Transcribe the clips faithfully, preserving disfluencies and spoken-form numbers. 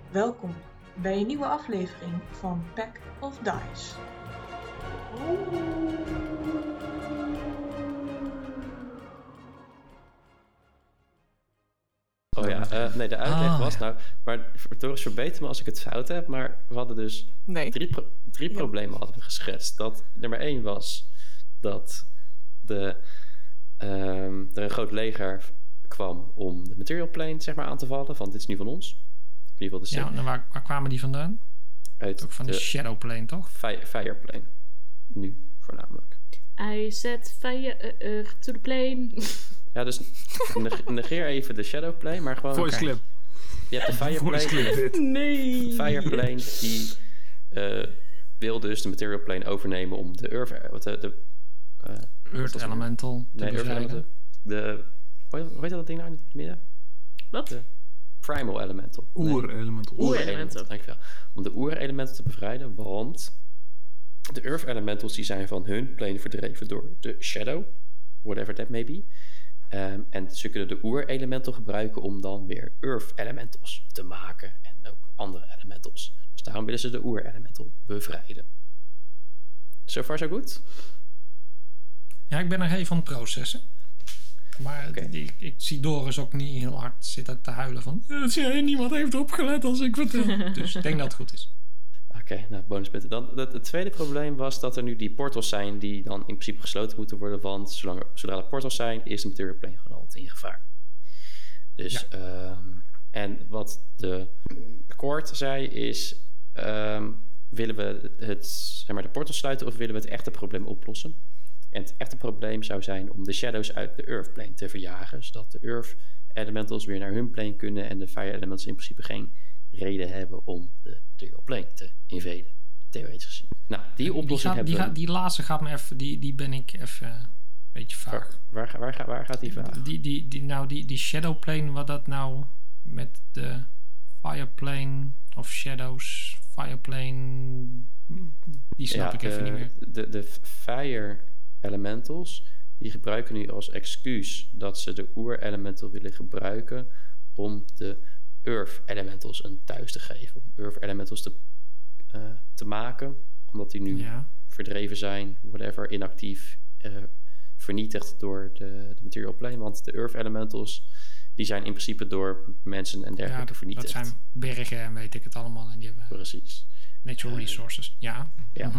Welkom bij een nieuwe aflevering van Pack of Dice. Oh ja, uh, nee, de uitleg ah, was ja. nou... Maar Doris, verbeter me als ik het fout heb, maar we hadden dus nee. drie, pro- drie ja. problemen hadden we geschetst. Dat nummer één was dat de, um, er een groot leger kwam om de material plane zeg maar, aan te vallen. Van dit is nu van ons. In ieder geval de ja, en waar, waar kwamen die vandaan? Uit Ook van de, de shadow plane, toch? Fire, fire plane. Nu, voornamelijk. I set fire uh, uh, to the plane. Ja, dus negeer even de shadow plane, maar gewoon... Voice clip. Je hebt de fire plane. Nee. Fire plane die uh, wil dus de material plane overnemen om de Earth... Wat de, de, uh, Earth Elemental te nee, Earth Elemental. De... Hoe heet dat ding nou in het midden? Wat? De Primal Elemental. Oer-elemental. Nee. Oer-elemental, dankjewel. Om de Oer-elemental te bevrijden, want... De Earth Elementals die zijn van hun plane verdreven door de Shadow. Whatever that may be. Um, en ze kunnen de Oer-elemental gebruiken om dan weer Earth-elementals te maken. En ook andere elementals. Dus daarom willen ze de Oer-elemental bevrijden. So far so good? Ja, ik ben er even aan het processen. Maar okay. die, ik zie Doris ook niet heel hard zitten te huilen van... Ja, niemand heeft opgelet als ik vertel. Dus ik denk dat het goed is. Oké, okay, nou bonuspunten. Dan, het, het tweede probleem was dat er nu die portals zijn die dan in principe gesloten moeten worden, want zolang er, zodra er portals zijn, is de material plane gewoon altijd in gevaar. Dus, ja. um, en wat de court zei is, um, willen we het, zeg maar, de portals sluiten of willen we het echte probleem oplossen? En het echte probleem zou zijn om de shadows uit de Earth plane te verjagen, zodat de Earth elementals weer naar hun plane kunnen en de fire elementals in principe geen reden hebben om de material plane te invaden, theoretisch gezien. Nou, die oplossing die gaat, hebben die we... Gaat, die laatste gaat me even, die, die ben ik even een beetje vaag. Waar, waar, waar, waar gaat die vaag? Die, die, die, nou, die, die shadow plane, wat dat nou met de fire plane of shadows, fire plane, die snap ja, ik de, even niet meer. De, de fire elementals, die gebruiken nu als excuus dat ze de oer-elemental willen gebruiken om de Earth Elementals een thuis te geven. Om Earth Elementals te, uh, te maken. Omdat die nu ja. verdreven zijn. Whatever, inactief. Uh, vernietigd door de, de material plane. Want de Earth Elementals die zijn in principe door mensen en dergelijke ja, vernietigd. Dat zijn bergen en weet ik het allemaal. En die hebben Precies. Natural uh, resources. Ja. ja.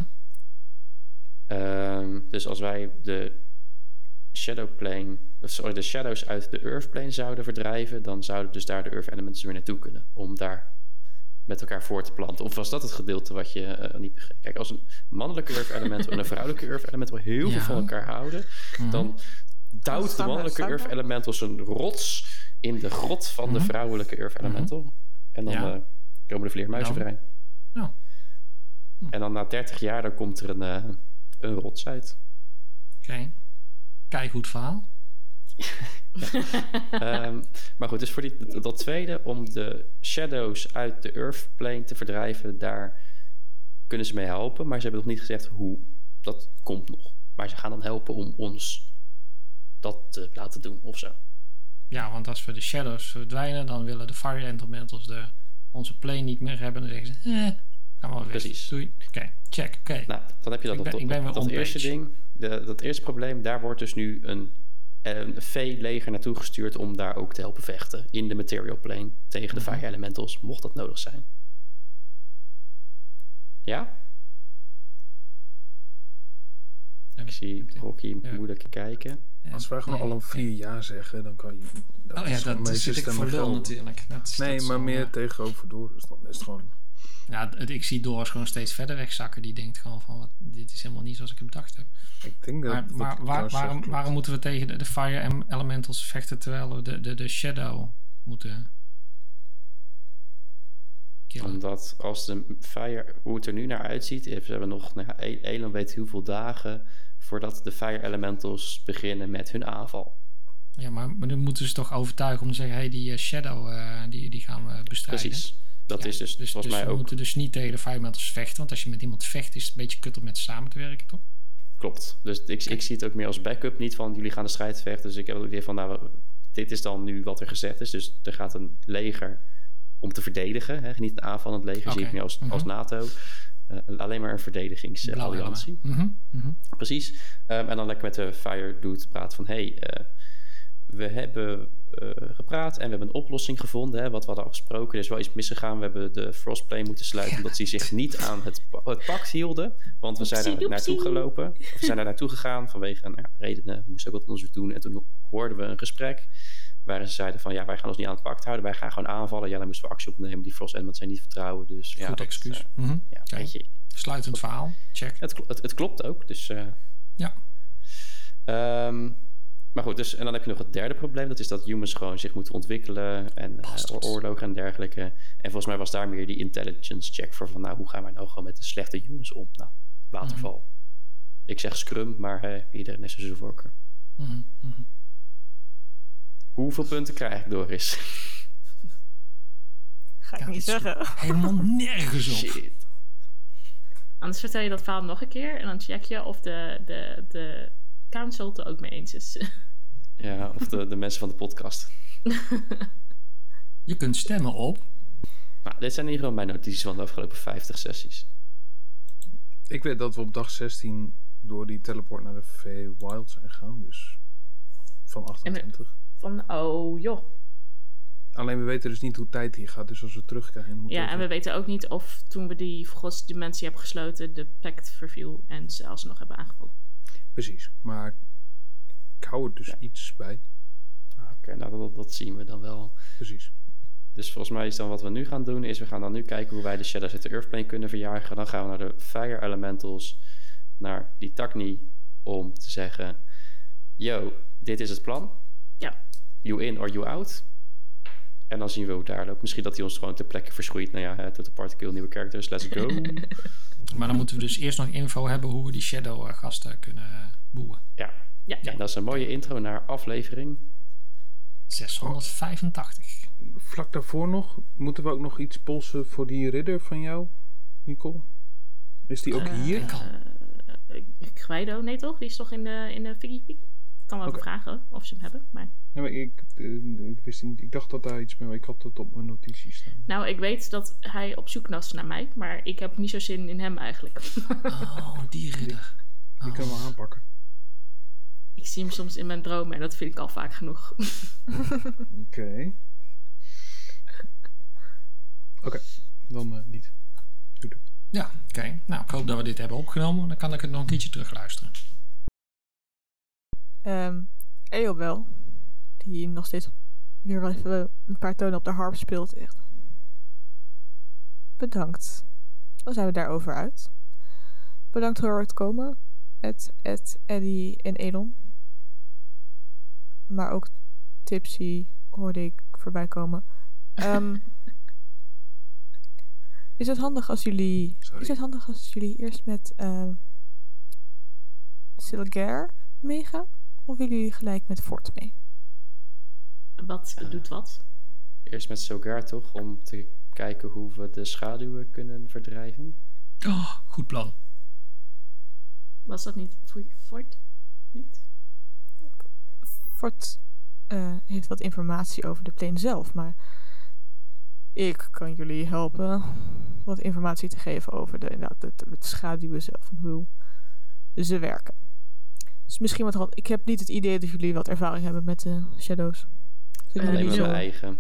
Uh-huh. Um, dus als wij de Shadow plane, sorry, de shadows uit de Earth plane zouden verdrijven, dan zouden dus daar de Earth elements weer naartoe kunnen om daar met elkaar voor te planten. Of was dat het gedeelte wat je uh, niet begreep? Kijk, als een mannelijke Earth elemental en een vrouwelijke Earth elemental heel ja. veel van elkaar houden, mm-hmm. dan duwt de mannelijke Earth elemental een rots in de grot van mm-hmm. de vrouwelijke Earth elemental. Mm-hmm. En dan ja. uh, komen de vleermuizen no. vrij. No. Hm. En dan na dertig jaar dan komt er een, uh, een rots uit. Oké. Okay. Kijk, goed verhaal. ja. um, maar goed, dus voor die, dat tweede, om de shadows uit de Earth plane te verdrijven, daar kunnen ze mee helpen, maar ze hebben nog niet gezegd hoe. Dat komt nog. Maar ze gaan dan helpen om ons dat te laten doen of zo. Ja, want als we de shadows verdwijnen, dan willen de fire elementals de, onze plane niet meer hebben. Dan zeggen ze, eh, gaan we wel weer. Precies. Doei. Oké, okay, check. Oké. Okay. Nou, dan heb je dat ik nog ben, tot. Ik ben weer dat eerste ding, de, dat eerste probleem, daar wordt dus nu een, een vee-leger naartoe gestuurd om daar ook te helpen vechten in de material plane tegen de fire elementals, mocht dat nodig zijn. Ja? ja ik zie Rocky ja. moeilijk kijken. Ja. Als wij gewoon nee, al een vier ja. ja zeggen, dan kan je... Dat oh ja, dat zit ik voor lul natuurlijk. Dat, nee, dat maar zo, meer uh, tegenover Doris, dan is het gewoon... Ja, het, ik zie Doris gewoon steeds verder wegzakken. Die denkt gewoon van, wat, dit is helemaal niet zoals ik het bedacht heb. Ik denk dat... Maar, dat maar waar, waarom, waarom moeten we tegen de, de fire elementals vechten terwijl we de, de, de shadow moeten killen? Omdat als de fire, hoe het er nu naar uitziet, we hebben nog, nou ja, Elan weet hoeveel dagen voordat de fire elementals beginnen met hun aanval. Ja, maar, maar dan moeten ze toch overtuigen om te zeggen, hé, hey, die uh, shadow, uh, die, die gaan we bestrijden. Precies. Dat ja, is dus, dus volgens dus mij we ook... moeten dus niet tegen de fire elementals vechten, want als je met iemand vecht, is het een beetje kut om met ze samen te werken, toch? Klopt. Dus ik, ik zie het ook meer als backup, niet van jullie gaan de strijd vechten. Dus ik heb ook het idee van, nou, dit is dan nu wat er gezegd is. Dus er gaat een leger om te verdedigen. Hè? Niet een aanvallend leger, Okay. zie ik meer als, Mm-hmm. als NATO. Uh, alleen maar een verdedigingsalliantie. Mm-hmm. Mm-hmm. Precies. Um, en dan lekker met de Fire Dude praten van... hey, uh, we hebben uh, gepraat en we hebben een oplossing gevonden. Hè, wat we hadden afgesproken. Er is wel iets misgegaan. We hebben de Frostplane moeten sluiten... Ja. omdat ze zich niet aan het, het pact hielden. Want we zijn er naartoe gelopen. Of we zijn er naartoe gegaan vanwege nou ja, redenen. We moesten ook wat onderzoek doen. En toen hoorden we een gesprek... waarin ze zeiden van... ja, wij gaan ons niet aan het pact houden. Wij gaan gewoon aanvallen. Ja, dan moesten we actie opnemen. Die Frost Element zijn niet vertrouwen. Dus, ja, Goed dat, excuus. Uh, Mm-hmm. ja, okay. weet je, Sluitend verhaal. Check. Het, het, het klopt ook. Dus... Uh, ja. Um, maar goed, dus, en dan heb je nog het derde probleem. Dat is dat humans gewoon zich moeten ontwikkelen. En uh, oorlogen en dergelijke. En volgens mij was daar meer die intelligence check voor. Van nou, hoe gaan wij nou gewoon met de slechte humans om? Nou, waterval. Mm-hmm. Ik zeg scrum, maar uh, iedereen is er zijn voorkeur. Mm-hmm. Mm-hmm. Hoeveel punten krijg ik, Doris? Ga ik ja, niet zeggen. Helemaal nergens op. Shit. Anders vertel je dat verhaal nog een keer. En dan check je of de, de, de council het er ook mee eens is. Ja, of de, de mensen van de podcast. Je kunt stemmen op. Nou, dit zijn in ieder geval mijn notities van de afgelopen vijftig sessies. Ik weet dat we op dag zestien door die teleport naar de Feywild zijn gegaan. Dus van achtentwintig. Van, oh joh. Alleen we weten dus niet hoe tijd hier gaat. Dus als we terugkijken... moeten Ja, we... en we weten ook niet of toen we die godsdimensie hebben gesloten... de pact verviel en ze alsnog hebben aangevallen. Precies, maar ik hou er dus ja. iets bij. Oké, okay, nou dat, dat zien we dan wel. Precies. Dus volgens mij is dan wat we nu gaan doen... is we gaan dan nu kijken hoe wij de Shadows uit de Earthplane kunnen verjagen. Dan gaan we naar de Fire Elementals... naar die Takni... om te zeggen... yo, dit is het plan. Ja. You in or you out... En dan zien we hoe het daar loopt. Misschien dat hij ons gewoon ter plekke verschroeit. Nou ja, tot de party kill, nieuwe characters. Let's go. Maar dan moeten we dus eerst nog info hebben... hoe we die Shadow-gasten kunnen boeien. Ja. Ja. ja, dat is een mooie intro naar aflevering... zeshonderdvijfentachtig. Vlak daarvoor nog... moeten we ook nog iets polsen voor die ridder van jou, Nicole? Is die ook uh, hier? Uh, Guido, nee toch? Die is toch in de, in de Figgy Piggy? Ik kan wel okay. even vragen of ze hem hebben, maar... Ja, maar ik, uh, ik wist niet, ik dacht dat daar iets mee, ik had het op mijn notities staan. Nou, ik weet dat hij op zoek was naar mij, maar ik heb niet zo zin in hem eigenlijk. Oh, die ridder. Die, die oh. kunnen we aanpakken. Ik zie hem soms in mijn dromen en dat vind ik al vaak genoeg. Oké. Okay. Oké, okay. dan uh, niet. Doe het. Ja, oké. Okay. Nou, ik hoop dat we dit hebben opgenomen. Dan kan ik het nog een keertje terugluisteren. Um, Eobel, die nog steeds weer wel even een paar tonen op de harp speelt, echt. Bedankt. Dan zijn we daarover uit. Bedankt voor het komen. Ed, Ed, Eddie en Elon. Maar ook Tipsy hoorde ik voorbij komen. Um, is het handig als jullie... Sorry. Is het handig als jullie eerst met uh, Silgair meegaan? Of willen jullie gelijk met Fort mee? Wat uh, doet wat? Eerst met Silgair toch? Om te kijken hoe we de schaduwen kunnen verdrijven. Oh, goed plan. Was dat niet voor Fort? Niet? Fort uh, heeft wat informatie over de plane zelf, maar ik kan jullie helpen wat informatie te geven over de, nou, de, de, de schaduwen zelf en hoe ze werken. Dus misschien wat hand. Ik heb niet het idee dat jullie wat ervaring hebben met de Shadows. Dus alleen maar mijn eigen.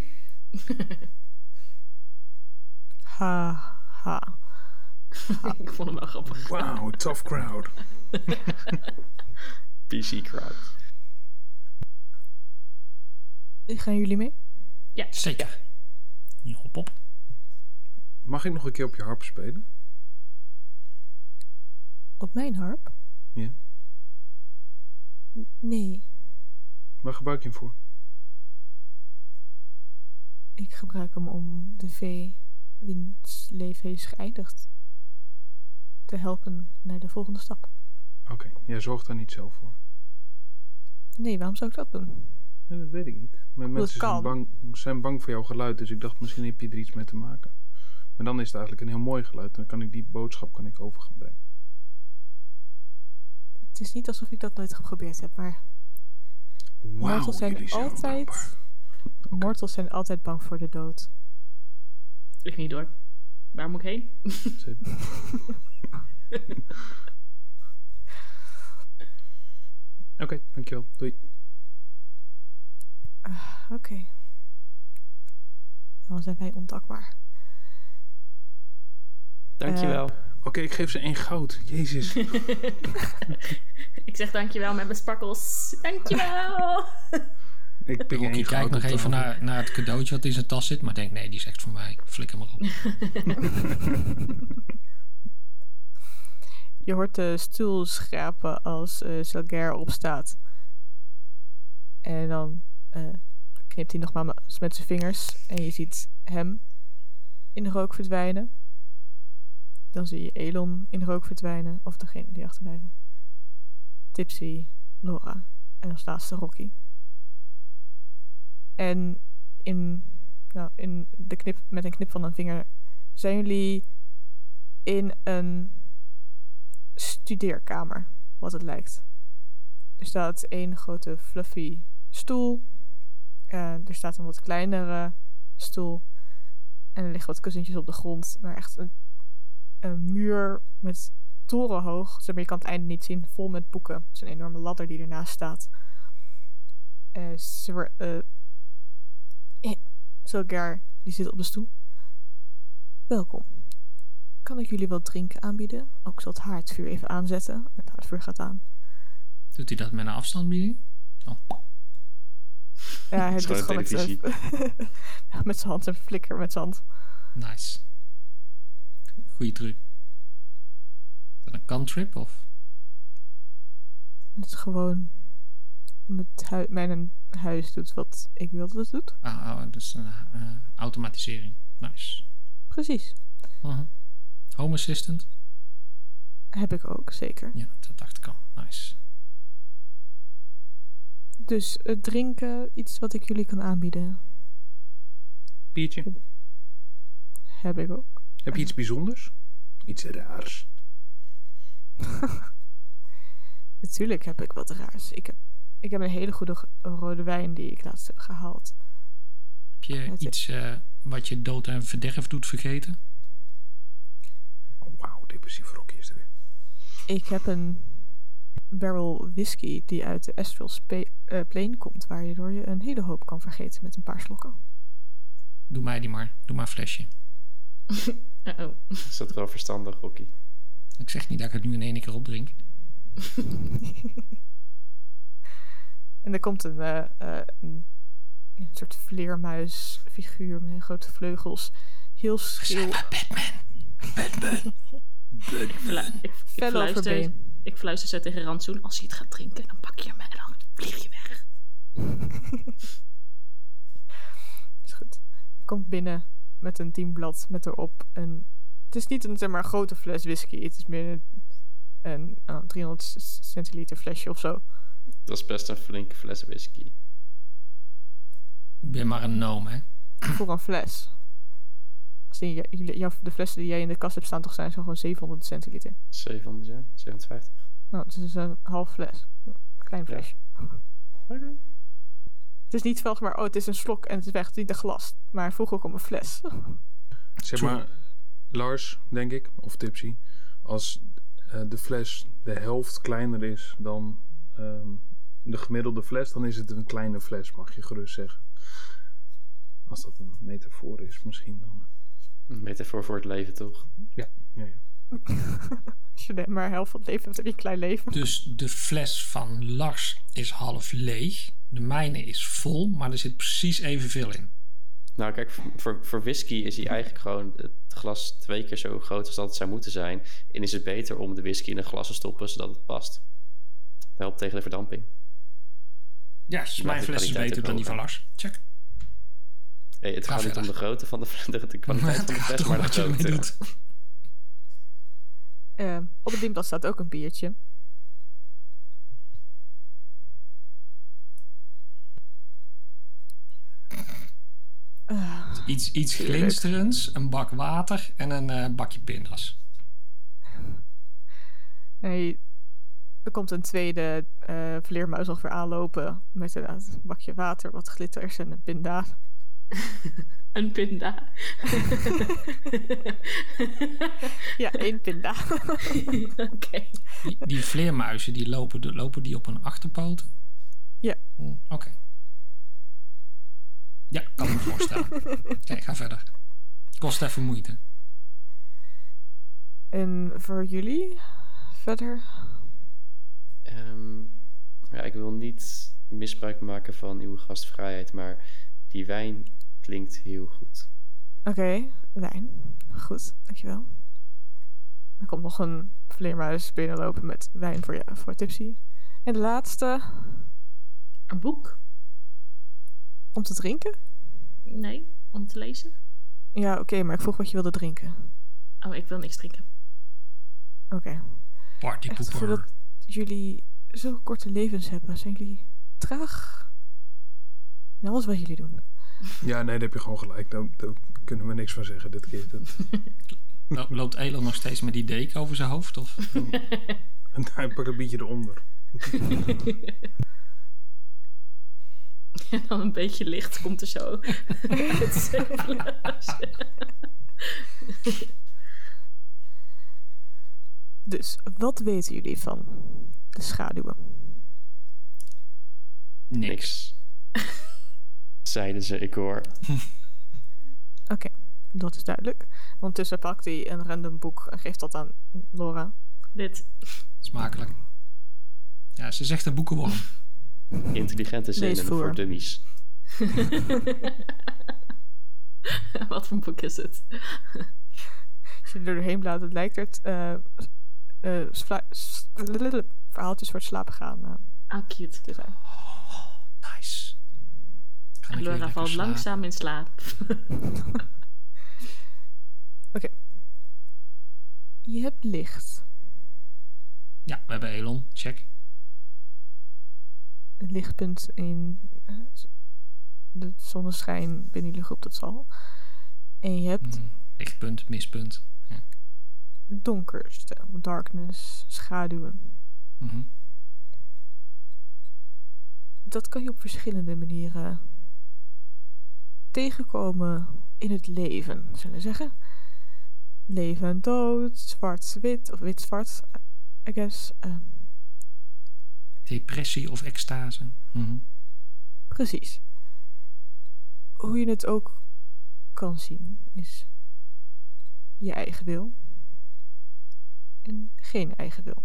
Ha, ha. ha. Ik vond hem wel grappig. Wow, tough crowd. P C crowd. Gaan jullie mee? Ja. Zeker. Ja. Hop op. Mag ik nog een keer op je harp spelen? Op mijn harp? Ja. Nee. Waar gebruik je hem voor? Ik gebruik hem om de vee wiens leven is geëindigd te helpen naar de volgende stap. Oké, okay, jij zorgt daar niet zelf voor? Nee, waarom zou ik dat doen? Nee, dat weet ik niet. Maar mensen zijn bang, zijn bang voor jouw geluid, dus ik dacht misschien heb je er iets mee te maken. Maar dan is het eigenlijk een heel mooi geluid en dan kan ik die boodschap kan ik over gaan brengen. Het is niet alsof ik dat nooit geprobeerd heb, maar wow, mortals zijn altijd okay. mortals zijn altijd bang voor de dood. Ik niet door. Waar moet ik heen? Oké, okay, dankjewel. Doei. Uh, Oké. Okay. Dan zijn wij ontakbaar. Dankjewel. Uh, Oké, okay, ik geef ze één goud. Jezus. Ik zeg dankjewel met mijn sparkels. Dankjewel. Ik pik Rocky kijkt nog even naar, naar het cadeautje wat in zijn tas zit, maar denkt nee, die is echt voor mij. Flikker maar op. Je hoort de stoel schrapen als uh, Zelgair opstaat. En dan uh, knipt hij nogmaals met zijn vingers. En je ziet hem in de rook verdwijnen. Dan zie je Elon in de rook verdwijnen. Of degene die achterblijven. Tipsy, Laura. En als laatste Rocky. En in, nou, in de knip, met een knip van een vinger zijn jullie in een studeerkamer, wat het lijkt. Er staat één grote fluffy stoel. Uh, er staat een wat kleinere stoel. En er liggen wat kussentjes op de grond. Maar echt een, een muur met torenhoog. Zeg maar, je kan het einde niet zien. Vol met boeken. Het is een enorme ladder die ernaast staat. Uh, Sir, uh, Zelgair, die zit op de stoel. Welkom. Kan ik jullie wat drinken aanbieden? Ook zal het haardvuur even aanzetten. Het haardvuur gaat aan. Doet hij dat met een afstandsbediening? Oh. Ja, hij doet gewoon met, uh, met zijn hand en flikker met zijn hand. Nice. Goeie truc. Is dat een cantrip of? Het is gewoon met hu- mijn huis doet wat ik wil dat het doet. Ah, oh, dus een uh, automatisering. Nice. Precies. Uh-huh. Home Assistant? Heb ik ook, zeker. Ja, dat dacht ik al. Nice. Dus het drinken, iets wat ik jullie kan aanbieden. Biertje. Heb ik ook. Heb je iets bijzonders? Iets raars? Natuurlijk heb ik wat raars. Ik heb, ik heb een hele goede rode wijn die ik laatst heb gehaald. Heb je het iets uh, wat je dood en verderf doet vergeten? Oh, wauw, depressief Rocky is er weer. Ik heb een barrel whisky die uit de Astral Spa- uh, Plane komt, waardoor je een hele hoop kan vergeten met een paar slokken. Doe mij die maar. Doe maar een flesje. Uh-oh. Is dat wel verstandig, Rocky? Ik zeg niet dat ik het nu in één keer opdrink. En er komt een, uh, uh, een, een soort vleermuisfiguur met grote vleugels. Heel schil. Batman. Batman. Ik, flu- ik, ik, fluister, ik fluister zo tegen Rantsoen. Als hij het gaat drinken, dan pak je hem en dan vlieg je weg. Is goed. Hij komt binnen met een dienblad met erop een... Het is niet een, zeg maar, grote fles whisky. Het is meer een, een uh, driehonderd centiliter flesje of zo. Dat is best een flinke fles whisky. Ik ben maar een gnome, hè? Voor een fles. Als die, jou, de flessen die jij in de kast hebt staan toch zijn zo gewoon zevenhonderd centiliter. zevenhonderd, ja. zevenhonderdvijftig. Nou, het is een half fles. Een klein flesje. Ja. Okay. Het is niet van, maar oh, het is een slok en het is weg. Het is niet een glas. Maar vroeg ook om een fles. Zeg maar, Lars, denk ik, of Tipsy, als uh, de fles de helft kleiner is dan um, de gemiddelde fles, dan is het een kleine fles, mag je gerust zeggen. Als dat een metafoor is, misschien dan. Een metafoor voor het leven, toch? Ja, ja, ja. Als je maar helft van het leven hebt, heb je een klein leven. Dus de fles van Lars is half leeg. De mijne is vol, maar er zit precies evenveel in. Nou, kijk, voor, voor whisky is hij eigenlijk gewoon het glas twee keer zo groot als dat het zou moeten zijn. En is het beter om de whisky in een glas te stoppen, zodat het past. Dat helpt tegen de verdamping. Ja, dus mijn fles is beter dan die van Lars. Check. Hey, het Ga gaat verder. niet om de grootte van de, de, de kwaliteit van de fles, maar de wat je ermee grootte. doet. Uh, op het dienblad staat ook een biertje. Uh, Iets, iets glinsterends, een bak water en een uh, bakje pindas. Nee, er komt een tweede uh, vleermuis alweer aanlopen met inderdaad een bakje water, wat glitters en een pinda. Een pinda. Ja, één pinda. Oké. Okay. Die, die vleermuizen, die lopen, de, lopen die op hun achterpoten? Ja. Oh, Oké. Okay. Ja, kan me voorstellen. Oké, ga verder. Kost even moeite. En voor jullie? Verder? Um, ja, ik wil niet misbruik maken van uw gastvrijheid, maar die wijn klinkt heel goed. Oké, okay, wijn. Goed, dankjewel. Er komt nog een vleermuis binnenlopen met wijn voor, je, voor Tipsy. En de laatste... Een boek? Om te drinken? Nee, om te lezen. Ja, oké, okay, maar ik vroeg wat je wilde drinken. Oh, ik wil niks drinken. Oké. Okay. Partypoeper. Voordat jullie zulke korte levens hebben, zijn jullie traag in alles wat jullie doen. Ja, nee, daar heb je gewoon gelijk. Daar, daar kunnen we niks van zeggen dit keer. Dat... Loopt Elon nog steeds met die deken over zijn hoofd? Of? En hij pakt een beetje eronder. En dan een beetje licht komt er zo uit zijn fles. Dus, wat weten jullie van de schaduwen? Niks. Zeiden ze, ik hoor. Oké, okay, dat is duidelijk. Ondertussen pakt hij een random boek en geeft dat aan Laura. Dit. Smakelijk. Ja, ze zegt een boekenworm. Intelligente zinnen voor dummies. Wat voor boek is het? Als je er doorheen bladert, het lijkt het uh, uh, sla- s- verhaaltjes voor het slapen gaan uh, ah, cute. te zijn. Oh, nice. En Laura valt langzaam in slaap. Oké. Okay. Je hebt licht. Ja, we hebben Elon. Check. Het lichtpunt in uh, de zonneschijn binnen jullie groep, dat zal. En je hebt... Mm, lichtpunt, mispunt. Ja. Donkerste, darkness, schaduwen. Mm-hmm. Dat kan je op verschillende manieren tegenkomen in het leven, zullen we zeggen. Leven en dood, zwart-wit of wit-zwart, I guess. Uh, Depressie of extase. Mm-hmm. Precies. Hoe je het ook kan zien is je eigen wil en geen eigen wil.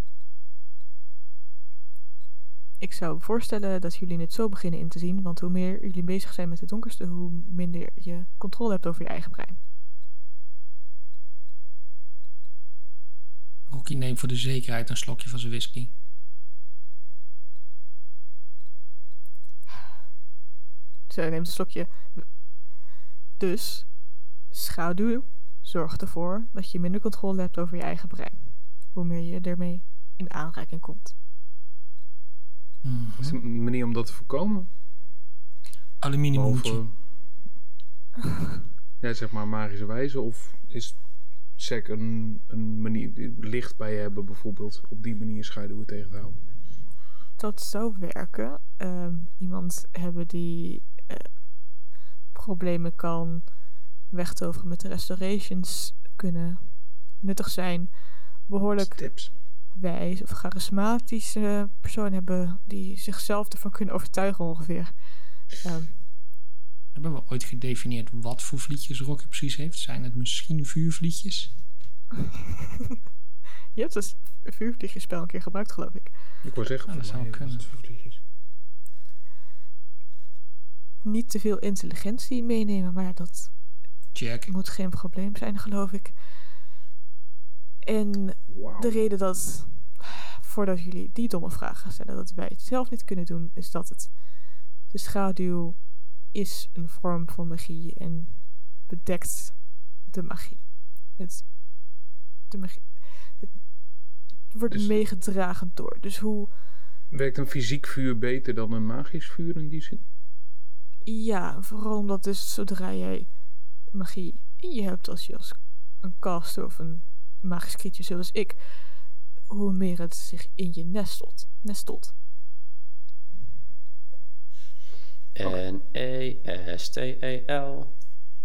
Ik zou voorstellen dat jullie het zo beginnen in te zien, want hoe meer jullie bezig zijn met het donkerste, hoe minder je controle hebt over je eigen brein. Rocky neemt voor de zekerheid een slokje van zijn whisky. Ze neemt een slokje. Dus, schaduw zorgt ervoor dat je minder controle hebt over je eigen brein. Hoe meer je ermee in aanraking komt. Mm-hmm. Is er een manier om dat te voorkomen? Aluminiumhoedje. Ja, zeg maar magische wijze. Of is sec een, een manier, licht bij je hebben bijvoorbeeld, op die manier schaduwen tegen te houden? Dat zou werken. Um, iemand hebben die uh, problemen kan wegtoveren met de restorations kunnen nuttig zijn. Behoorlijk Tips. wijs of charismatische persoon hebben die zichzelf ervan kunnen overtuigen ongeveer. Um, Hebben we ooit gedefinieerd wat voor vlietjes Rocky precies heeft? Zijn het misschien vuurvlietjes? Je hebt dus een vuurvliegjesspel een keer gebruikt, geloof ik. Ik wou zeggen, Ja, dat zou kunnen. Niet te veel intelligentie meenemen, maar dat Check. moet geen probleem zijn, geloof ik. En Wow. de reden dat, voordat jullie die domme vragen stellen, dat wij het zelf niet kunnen doen, is dat het de schaduw is een vorm van magie en bedekt de magie. Het, de magie, het wordt Dus- meegedragen door. Dus hoe... Werkt een fysiek vuur beter dan een magisch vuur in die zin? Ja, vooral omdat dus zodra jij magie in je hebt, als je als een caster of een magisch creature zoals ik, hoe meer het zich in je nestelt. nestelt. N E S T E L.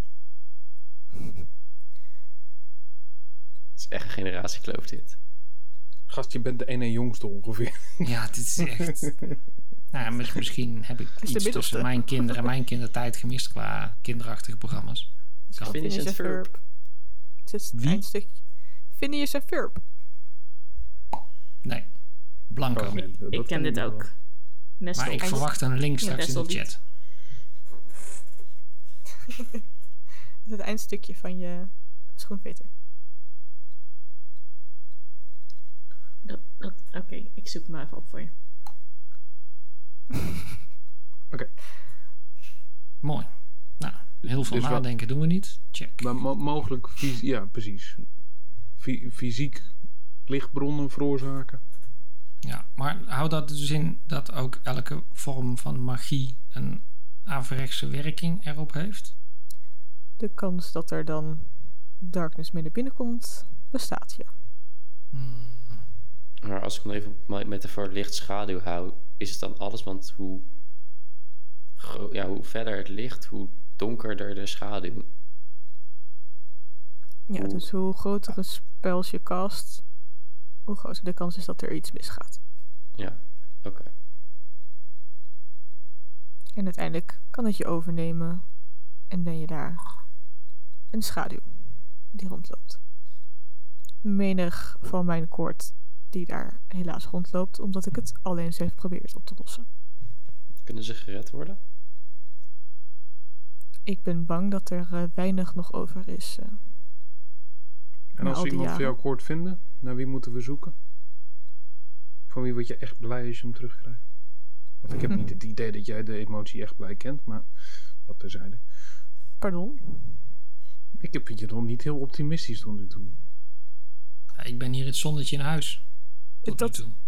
Het is echt een generatiekloof dit. Gast, je bent de ene jongste ongeveer. Ja, dit is echt... nou, mis- misschien heb ik de iets middelste. tussen mijn kinderen en mijn kindertijd gemist qua kinderachtige programma's. Kan. Finish and verb. Het is het Wie? eindstukje. Finish and verb. Nee, blanco. Oh, nee, dat Ik ken ken dit wel. ook. Nestel. Maar ik Eind- verwacht een link Ja, straks in de Nestel chat. Het is het eindstukje van je schoenveter. Dat, dat, Oké, ik zoek het maar even op voor je. Mooi. Nou, heel veel Dus wat- nadenken doen we niet. Check. Maar mo- mogelijk, fys- ja, precies. Fy- fysiek lichtbronnen veroorzaken. Ja, maar houdt dat dus in dat ook elke vorm van magie een averechtse werking erop heeft? De kans dat er dan darkness minder binnenkomt, bestaat, ja. Hmm. Maar als ik hem even op mijn metafoor licht-schaduw hou, is het dan alles? Want hoe, gro- ja, hoe verder het licht, hoe donkerder de schaduw. Ja, Hoe- dus hoe grotere spells je cast, hoe groter de kans is dat er iets misgaat. Ja, oké. En uiteindelijk kan het je overnemen en ben je daar een schaduw die rondloopt. Menig van mijn koord die daar helaas rondloopt, omdat ik het alleen zelf probeer op te lossen. Kunnen ze gered worden? Ik ben bang dat er uh, weinig nog over is. Uh, En Na als al we die iemand voor jaren. jouw koord vinden, naar wie moeten we zoeken? Van wie word je echt blij als je hem terugkrijgt? Want ik heb niet het idee dat jij de emotie echt blij kent, maar dat terzijde. Pardon? Ik heb- vind je nog niet heel optimistisch tot nu toe. Ja, ik ben hier het zonnetje in huis. Tot Dat- nu toe.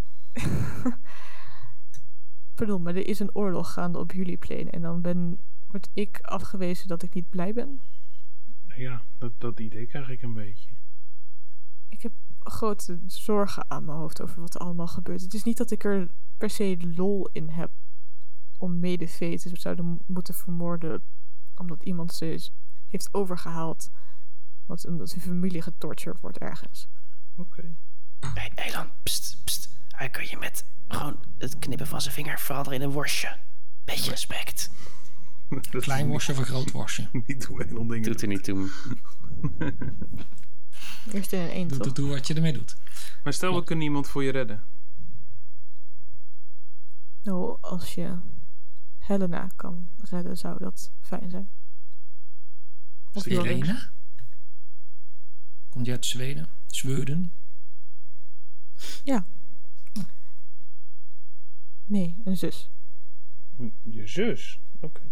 Pardon, maar er is een oorlog gaande op jullie plane en dan ben, word ik afgewezen dat ik niet blij ben? Ja, dat, dat idee krijg ik een beetje. Ik heb grote zorgen aan mijn hoofd over wat er allemaal gebeurt. Het is niet dat ik er per se lol in heb om medefeten zouden m- moeten vermoorden omdat iemand ze is- heeft overgehaald omdat, omdat hun familie getortured wordt ergens. Oké. Hé, hey, dan, pst, pst. Hij kan je met gewoon het knippen van zijn vinger veranderen in een worstje. Beetje respect. Dat Klein is worstje of een groot worstje? Niet, niet hoe heel dingen. Doet er niet toe. Eerst in een één, Doe, toch? doe, doe wat je ermee doet. Maar stel, we kunnen iemand voor je redden. Nou, als je Helena kan redden, zou dat fijn zijn. Of Is die Joris. Irene? Komt die uit Zweden? Zweden? Ja. Nee, een zus. Je zus? Oké.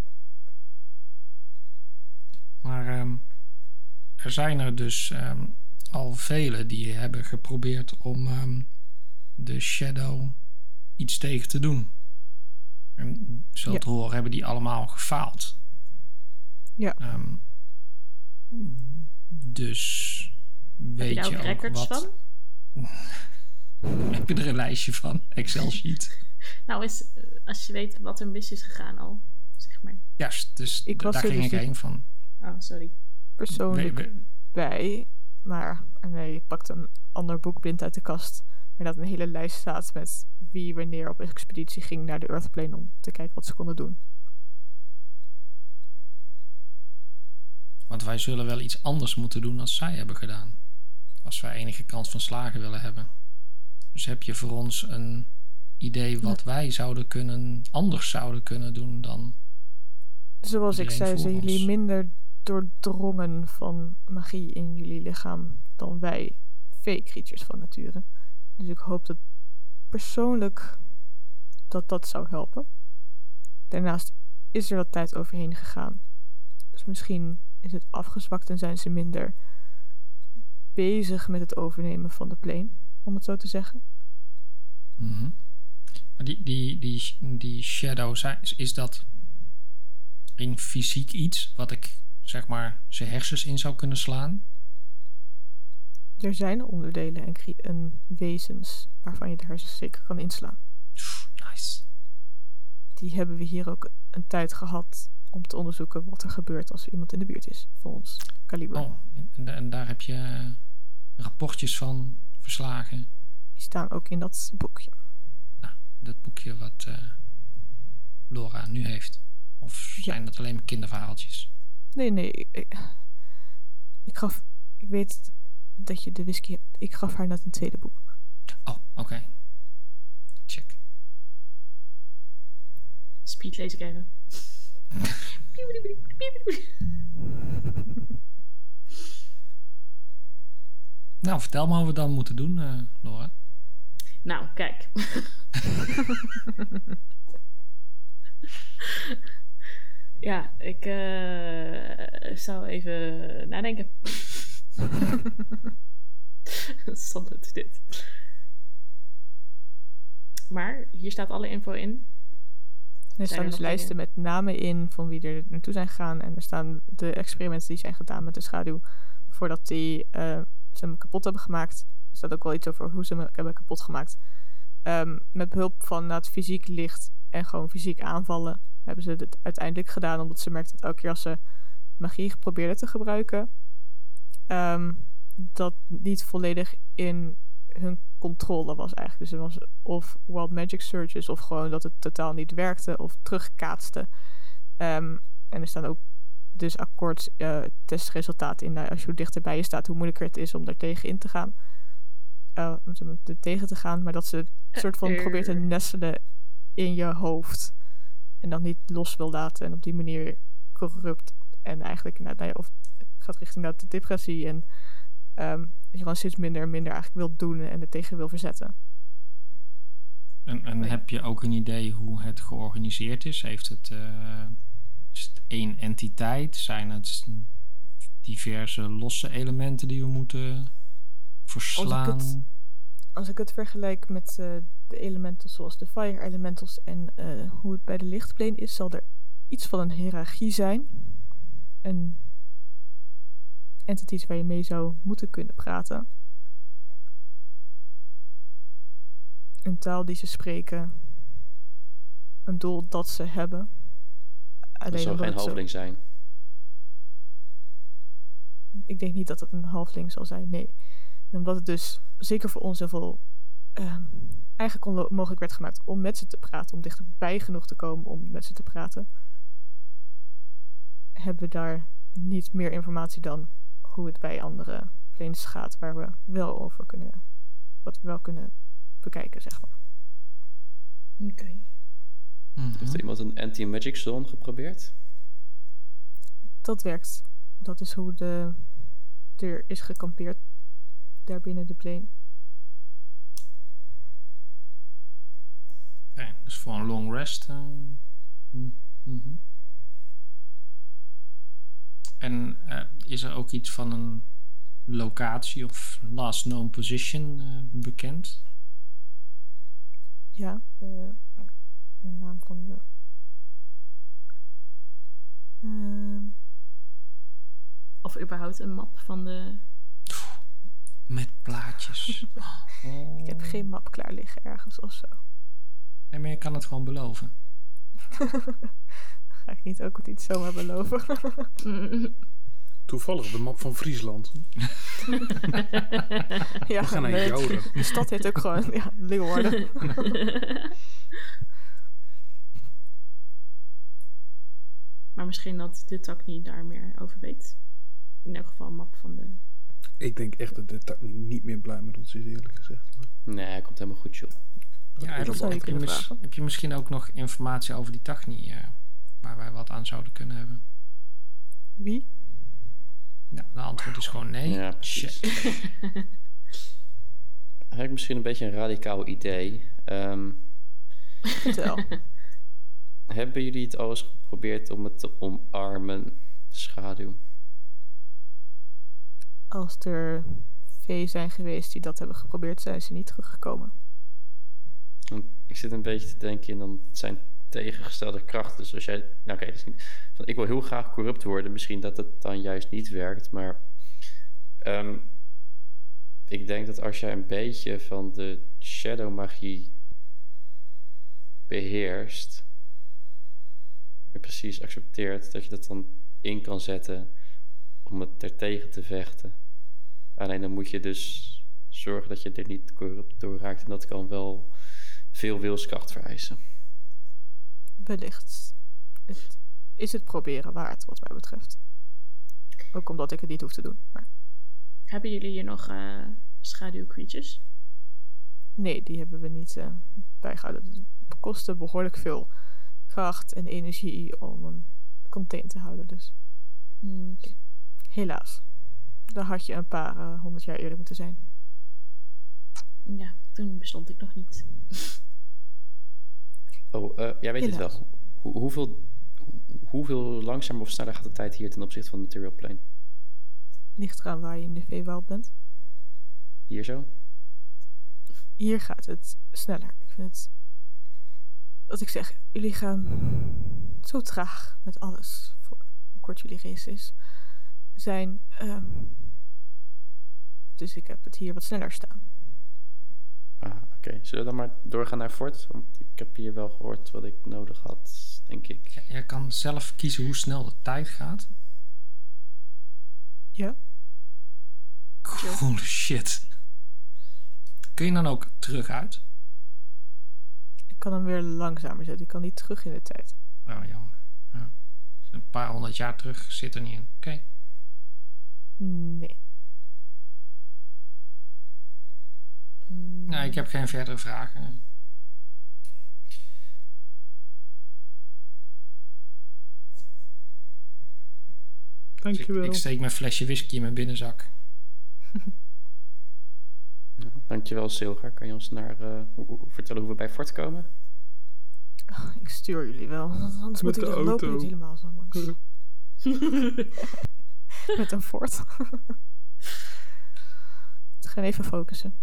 Maar ehm, er zijn er dus ehm, al vele die hebben geprobeerd om ehm, de Shadow iets tegen te doen. En zo Ja. te horen hebben die allemaal gefaald. Ja. Ehm, dus weet Heb je je, daar ook ook records wat... van? Heb je er een lijstje van? Excel-sheet? Nou, is, eh, als je weet wat er mis is gegaan al, zeg maar. Juist, dus Ik d- was daar er ging dus ik niet- heen van. Oh, sorry. Persoonlijk We- we- bij. Maar en nee, je pakt een ander boek blind uit de kast. Waar dat een hele lijst staat met wie wanneer op expeditie ging naar de Earthplane om te kijken wat ze konden doen. Want wij zullen wel iets anders moeten doen dan zij hebben gedaan. Als wij enige kans van slagen willen hebben. Dus heb je voor ons een idee wat wij zouden kunnen, anders zouden kunnen doen dan... Zoals ik Iedereen zei, voor zijn jullie ons. minder doordrongen van magie in jullie lichaam dan wij fake creatures van nature. Dus ik hoop dat persoonlijk dat dat zou helpen. Daarnaast is er wat tijd overheen gegaan. Dus misschien is het afgezwakt en zijn ze minder bezig met het overnemen van de plane, om het zo te zeggen. Mhm. Maar die, die, die, die shadow, zijn- is dat in fysiek iets wat ik, zeg maar, zijn hersens in zou kunnen slaan? Er zijn onderdelen en, cre- en wezens waarvan je de hersens zeker kan inslaan. Pff, nice. die hebben we hier ook een tijd gehad om te onderzoeken wat er gebeurt als er iemand in de buurt is van ons kaliber. Oh, en, en daar heb je rapportjes van, verslagen. Die staan ook in dat boekje. Nou, dat boekje wat uh, Laura nu heeft. Of zijn ja. dat alleen maar kinderverhaaltjes? Nee, nee. Ik, ik, ik gaf... Ik weet dat je de whisky hebt. Ik gaf haar net een tweede boek. Oh, oké. Okay. Check. Speed lees ik even. Nou, vertel me hoe we dan moeten doen, uh, Laura. Nou, kijk. Ja, ik uh, zou even nadenken. Standaard is dit. Maar hier staat alle info in. Er staan er dus lijsten dingen? met namen in van wie er naartoe zijn gegaan. En er staan de experimenten die zijn gedaan met de schaduw. Voordat die uh, ze hem kapot hebben gemaakt. Er staat ook wel iets over hoe ze hem hebben kapot gemaakt. Um, met behulp van het fysiek licht en gewoon fysiek aanvallen hebben ze het uiteindelijk gedaan. Omdat ze merkten dat elke keer als ze magie probeerden te gebruiken, um, dat niet volledig in hun controle was eigenlijk. Dus er was of wild magic surges of gewoon dat het totaal niet werkte of terugkaatste. Um, en er staan ook dus akkoords uh, testresultaten in. Nou, als je hoe dichterbij je staat, hoe moeilijker het is om daar tegen in te gaan. Uh, om er tegen te gaan. Maar dat ze het soort van probeert te nestelen in je hoofd. En dan niet los wil laten. En op die manier corrupt. En eigenlijk nou, nou ja, of gaat richting naar de depressie. En um, dat je gewoon steeds minder en minder eigenlijk wil doen. En er tegen wil verzetten. En, en heb je ook een idee hoe het georganiseerd is? Heeft het... Uh... Is het één entiteit? Zijn het diverse losse elementen die we moeten verslaan? Als ik het, als ik het vergelijk met uh, de elementals zoals de fire elementals en uh, hoe het bij de lichtplane is, zal er iets van een hiërarchie zijn. En entities waar je mee zou moeten kunnen praten. Een taal die ze spreken. Een doel dat ze hebben. Dat zou geen halfling zo... zijn. Ik denk niet dat het een halfling zal zijn, nee. En omdat het dus zeker voor ons heel veel uh, eigenlijk onmogelijk werd gemaakt om met ze te praten, om dichterbij genoeg te komen om met ze te praten, hebben we daar niet meer informatie dan hoe het bij andere planes gaat, waar we wel over kunnen, wat we wel kunnen bekijken, zeg maar. Oké. Okay. Mm-hmm. Heeft er iemand een anti-magic zone geprobeerd? Dat werkt. Dat is hoe de deur is gekampeerd daar binnen de plane. Oké, okay, dus voor een long rest. Uh... Mm-hmm. En uh, is er ook iets van een locatie of last known position uh, bekend? Ja, uh, de naam van de... Uh... Of überhaupt een map van de... Met plaatjes. Oh. Ik heb geen map klaar liggen ergens of zo. Nee, maar je kan het gewoon beloven. Ga ik niet ook iets zomaar beloven. Toevallig de map van Friesland. Ja, we gaan naar Joden. De stad heet ook gewoon ja, Leeuwarden. Maar misschien dat de Takni daar meer over weet. In elk geval een map van de... Ik denk echt dat de Takni niet meer blij met ons is, eerlijk gezegd. Maar... Nee, hij komt helemaal goed, joh. Ja, heb, je, heb, je mis, heb je misschien ook nog informatie over die Takni uh, waar wij wat aan zouden kunnen hebben? Wie? Ja, de antwoord is gewoon nee. Ja, precies. Heb ik misschien een beetje een radicaal idee. Um, Vertel. Hebben jullie het al eens geprobeerd om het te omarmen, de schaduw? Als er vee zijn geweest die dat hebben geprobeerd, zijn ze niet teruggekomen. Ik zit een beetje te denken in dan zijn tegengestelde krachten. Dus als jij, nou oké, okay, dus van ik wil heel graag corrupt worden, misschien dat het dan juist niet werkt, maar um, ik denk dat als jij een beetje van de shadow magie beheerst, precies accepteert, dat je dat dan in kan zetten om het ertegen te vechten. Alleen dan moet je dus zorgen dat je er niet corrupt door raakt en dat kan wel veel wilskracht vereisen. Wellicht. Het is het proberen waard, wat mij betreft. Ook omdat ik het niet hoef te doen. Maar... Hebben jullie hier nog uh, schaduwcreatures? Nee, die hebben we niet uh, bijgehouden. Het kostte behoorlijk veel kracht en energie om hem contained te houden. Dus Mm, okay. helaas. Daar had je een paar uh, honderd jaar eerder moeten zijn. Ja, toen bestond ik nog niet. Oh, uh, jij weet Helaas. het wel. Hoe, hoeveel, hoeveel langzamer of sneller gaat de tijd hier ten opzichte van de material plane? Ligt eraan waar je in de Feywild bent. Hier zo? Hier gaat het sneller. Ik vind het... Wat ik zeg, jullie gaan zo traag met alles. Voor hoe kort jullie race is. Zijn... Uh, dus ik heb het hier wat sneller staan. Ah, oké. Okay. Zullen we dan maar doorgaan naar Fort? Want ik heb hier wel gehoord wat ik nodig had, denk ik. Ja, jij kan zelf kiezen hoe snel de tijd gaat. Ja. Holy shit. Kun je dan ook terug uit? Ik kan hem weer langzamer zetten. Ik kan niet terug in de tijd. Oh, jammer. Ja. Een paar honderd jaar terug zit er niet in. Oké. Okay. Nee. Mm. Nou, ik heb geen verdere vragen. Dankjewel. Dus ik, ik steek mijn flesje whisky in mijn binnenzak. Ja, dankjewel, Silgar. Kan je ons naar, uh, vertellen hoe we bij Fort komen? Oh, ik stuur jullie wel. Anders moet ik de lopen auto. niet helemaal zo langs. Met een fort. We gaan even focussen.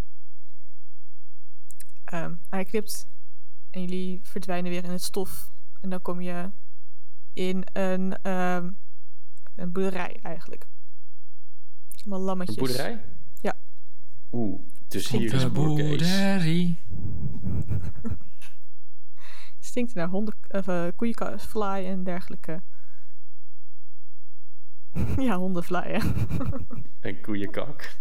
Um, hij knipt en jullie verdwijnen weer in het stof. En dan kom je in een, um, een boerderij eigenlijk. Allemaal lammetjes. Een boerderij? Ja. Oeh, dus hier De is boerderij. Stinkt naar honden, of, uh, koeienvlaai en dergelijke. Ja, hondenvlaaien. En koeienkak.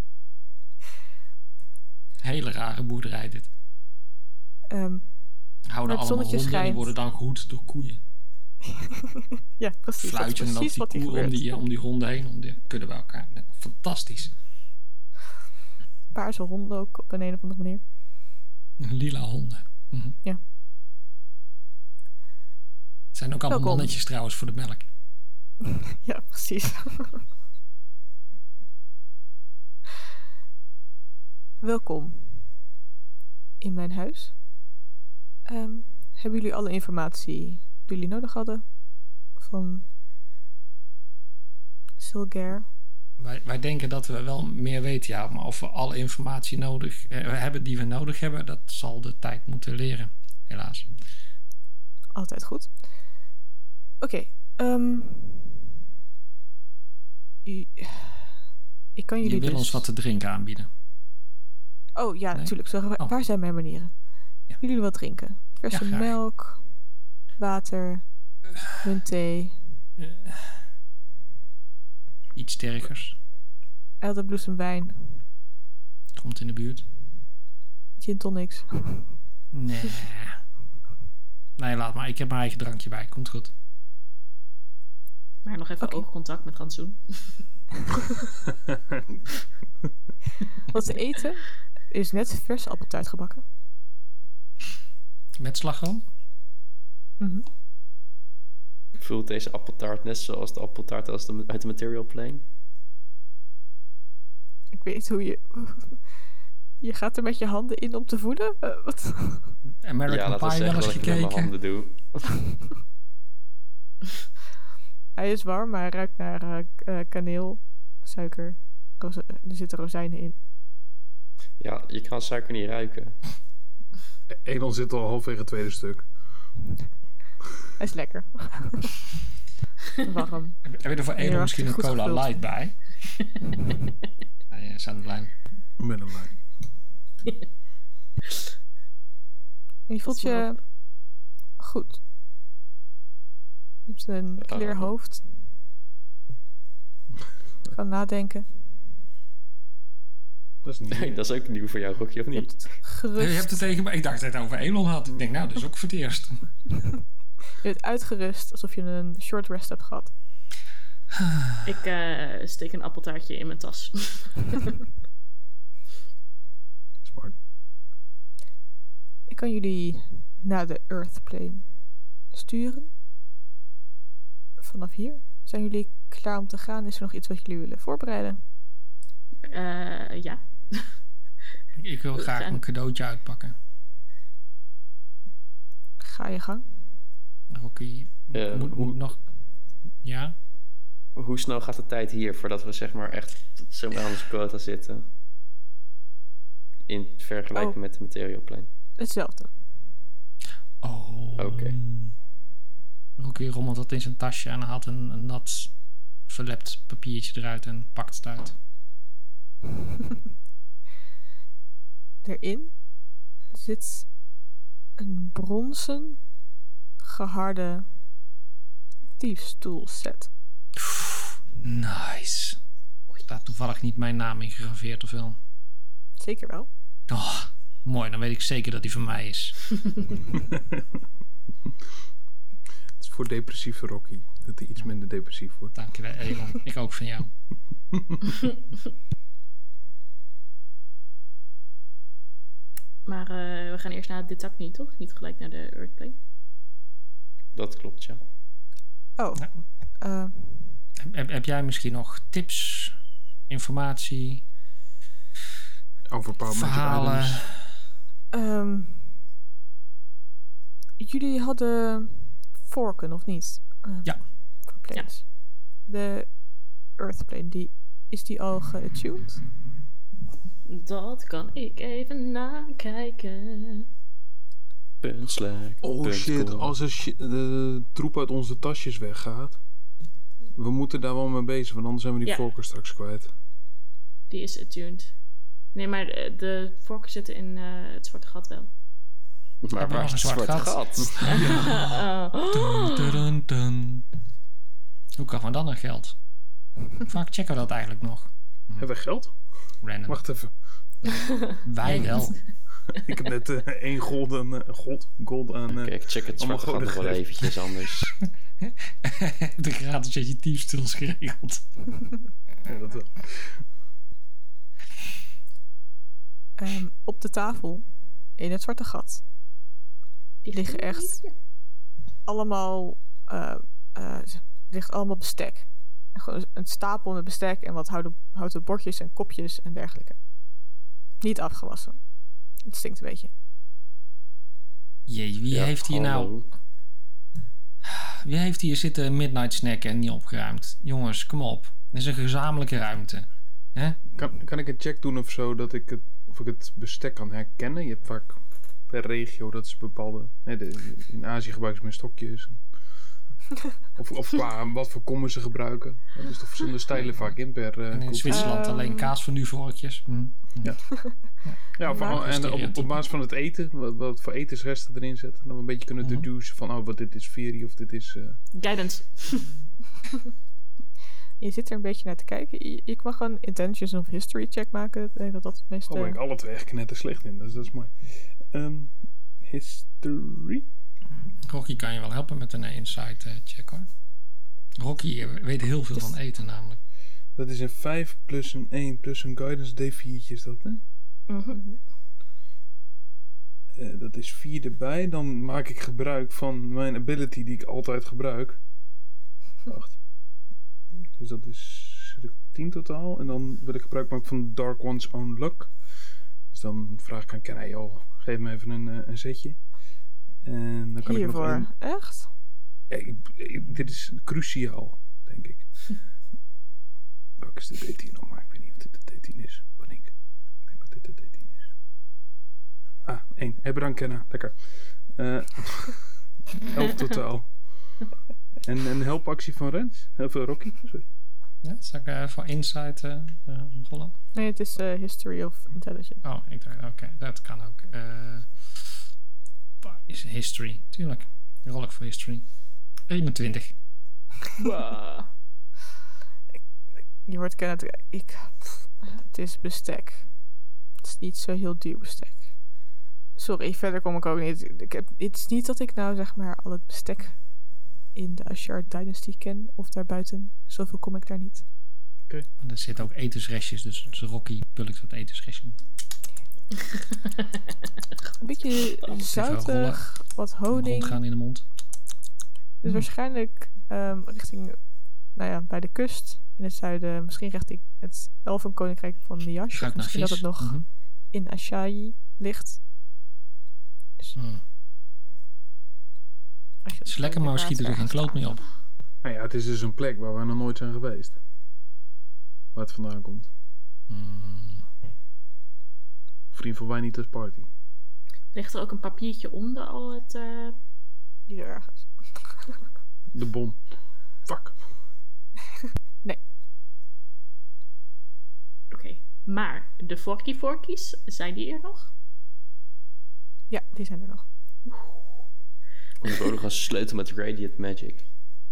Hele rare boerderij dit. Um, Houden allemaal honden en schijnt. die worden dan gehoed door koeien. Ja, precies. Fluitje en dat dan is die precies wat koe hier om gebeurt. die, om die honden heen, om de kudde bij elkaar. Nee, fantastisch. Paarse honden ook op een, een of andere manier. Lila honden. Mhm. Ja. Het zijn ook allemaal Welkom. mannetjes trouwens voor de melk. Ja, precies. Welkom in mijn huis. Um, hebben jullie alle informatie die jullie nodig hadden van Silgar? Wij, wij denken dat we wel meer weten, ja, maar of we alle informatie nodig eh, hebben die we nodig hebben, dat zal de tijd moeten leren, helaas. Altijd goed. Oké. Okay, um, ik kan jullie Je wil dus... ons wat te drinken aanbieden. Oh ja, Nee? natuurlijk. Zo, waar, Oh. waar zijn mijn manieren? Ja. Willen jullie wat drinken? Verse Ja, graag. melk, water, muntthee, Uh, iets sterkers. elderbloesemwijn, Komt in de buurt. gin tonics. Nee. Nee, laat maar. Ik heb mijn eigen drankje bij. Komt goed. Maar nog even Oké. oogcontact met Rantsoen. Wat ze eten is net vers appeltaart gebakken. Met slagroom? Mm-hmm. Voelt deze appeltaart net zoals de appeltaart als de, uit de material plane? Ik weet hoe je... Je gaat er met je handen in om te voeden? Uh, wat? American Ja, laten we Pie wel zeggen eens dat ik het met mijn gekeken. handen doe. Hij is warm, maar hij ruikt naar uh, uh, kaneel, suiker. Roze- er zitten rozijnen in. Ja, je kan suiker niet ruiken. Elon zit al halverwege het tweede stuk. Hij is lekker. Warm. Heb heb je er voor Ja, Elo misschien een goed cola gevuld. light bij? Ja, ja, is aan de lijn. Met een lijn. En je voelt Dat is wel je goed. Je hebt een clear Oh. hoofd. Kan nadenken. Dat is niet. Dat is ook nieuw voor jou, Rocky, of Je niet? hebt gerust. Je hebt het tegen me. Ik dacht dat het over Elon had. Ik denk, nou, dat is ook voor het eerst. Je bent uitgerust alsof je een short rest hebt gehad. Ik uh, steek een appeltaartje in mijn tas. Smart. Ik kan jullie naar de Earthplane sturen. Vanaf hier. Zijn jullie klaar om te gaan? Is er nog iets wat jullie willen voorbereiden? Uh, ja. Ik, ik wil graag een cadeautje uitpakken. Ga je gang. Rocky, Uh, moet, hoe- moet nog... Ja? Hoe snel gaat de tijd hier voordat we zeg maar echt tot zo aan onze quota zitten? In vergelijking Oh. met de material plane. Hetzelfde. Oh. Oké. Rocky rommelt dat in zijn tasje en haalt een, een nat verlept papiertje eruit en pakt het uit. Erin zit een bronzen geharde diefstoelset. Nice. Staat toevallig niet mijn naam ingegraveerd of wel? Zeker wel. Oh, mooi, dan weet ik zeker dat die van mij is. Het is voor depressieve Rocky. Dat hij iets minder depressief wordt. Dankjewel, Elon. Ik ook van jou. Maar uh, we gaan eerst naar dit tak niet, toch? Niet gelijk naar de Earthplane. Dat klopt, ja. Oh. Ja. Uh, Heb, heb jij misschien nog tips, informatie, Over Power Magic verhalen? Items. um, jullie hadden vorken, of niet? Uh, Ja. Voor planes. De Earthplane, die, is die al geattuned? Dat kan ik even nakijken. Puntslag. Oh shit, als er shi- de troep uit onze tasjes weggaat. We moeten daar wel mee bezig, want anders zijn we die Ja. vorken straks kwijt. Die is attuned. Nee, maar de, de vorken zitten in uh, het zwarte gat wel. Maar Hebben waar we is nog het een zwarte zwart gat? Oh. Dun, dun, dun. Hoe kan we dan nog geld? Hoe vaak checken we dat eigenlijk nog? Hebben we geld? Random. Wacht even. Wij Nee, wel. Ik heb net uh, één golden, uh, gold, gold aan... Uh, Oké, ik check het allemaal zwarte gat nog wel gouden eventjes anders. De gratis dat je diefstils geregeld. ja, dat wel. Um, op de tafel, in het zwarte gat, Die liggen echt allemaal, uh, uh, ligt allemaal bestek. Gewoon een stapel met bestek en wat houten, houten bordjes en kopjes en dergelijke. Niet afgewassen. Het stinkt een beetje. Jee, wie Ja, heeft hier nou... hallo. Wie heeft hier zitten midnight snacken en niet opgeruimd? Jongens, kom op. Dit is een gezamenlijke ruimte. Hè? Kan, kan ik een check doen of zo, dat ik het, of ik het bestek kan herkennen? Je hebt vaak per regio dat ze bepaalde... Hè, de, in Azië gebruiken ze met stokjes. Of, of qua wat voor kommen ze gebruiken. Er is toch verschillende stijlen vaak in per uh, En in cultuur. Zwitserland Um, alleen kaas van vorkjes. Hm. Ja. Ja, of, Maar- en op, op basis van het eten, wat, wat voor etensresten erin zetten. Dan we een beetje kunnen Mhm. deducen van, oh, wat dit is Veri of dit is... Uh, Guidance. Je zit er een beetje naar te kijken. Je- Ik mag een Intentions of History check maken. Ik denk dat dat het meeste... oh, ben ik alle twee echt net te slecht in, dus dat is mooi. Um, history? Rocky kan je wel helpen met een insight eh, check hoor. Rocky eh, weet heel veel Dus- van eten namelijk. Dat is een vijf plus een één plus een guidance D viertje is dat, hè? Mhm. Uh, dat is vier erbij. Dan maak ik gebruik van mijn ability die ik altijd gebruik. Wacht. Dus dat is tien totaal. En dan wil ik gebruik maken van Dark One's Own Luck. Dus dan vraag ik aan Ken, hey, joh, geef me even een, uh, een setje. En dan kan Hiervoor. ik nog een... Echt? Ja, ik, ik- dit is cruciaal, denk ik. Welke is de D tien nog maar? Ik weet niet of dit de D tien is. Paniek. Ik denk dat dit de D tien is. Ah, één. Hey, bedankt, Kenna. Lekker. Uh, elf totaal. En een helpactie van Rens? Of uh, Rocky, sorry. Ja, zal ik uh, voor insight uh, uh, rollen? Nee, het is uh, History of Intelligence. Oh, ik dacht, oké, okay, dat kan ook. Uh, is history, tuurlijk. Rol ik voor history. eenentwintig. Wow. Je hoort Kenneth, ik, pff, het is bestek. Het is niet zo heel duur bestek. Sorry, verder kom ik ook niet. Ik heb, het is niet dat ik nou zeg maar al het bestek in de Ashard Dynasty ken of daarbuiten. Zoveel kom ik daar niet. Okay. Maar er zitten ook etensrestjes, dus het is Rocky pulkt wat etensrestjes. Een beetje zoutig, wat honing. Rondgaan in de mond. Dus Mm. waarschijnlijk um, richting, nou ja, bij de kust in het zuiden, misschien richting het Elfenkoninkrijk van Niash. Ruikt naar Misschien dat vis. het nog Mm-hmm. in Ashayi ligt. Dus, Mm. als je Het is lekker, maar we schieten er geen kloot mee op. Nou ja, het is dus een plek waar we nog nooit zijn geweest. Waar het vandaan komt. Mm. Vriend van Wijnitas Party. Ligt er ook een papiertje onder al het... Uh... Hier ergens. De bom. Fuck. Oké. Okay. Maar de Forky Forkies, zijn die er nog? Ja, die zijn er nog. We hebben ook nog een sleutel met Radiant Magic.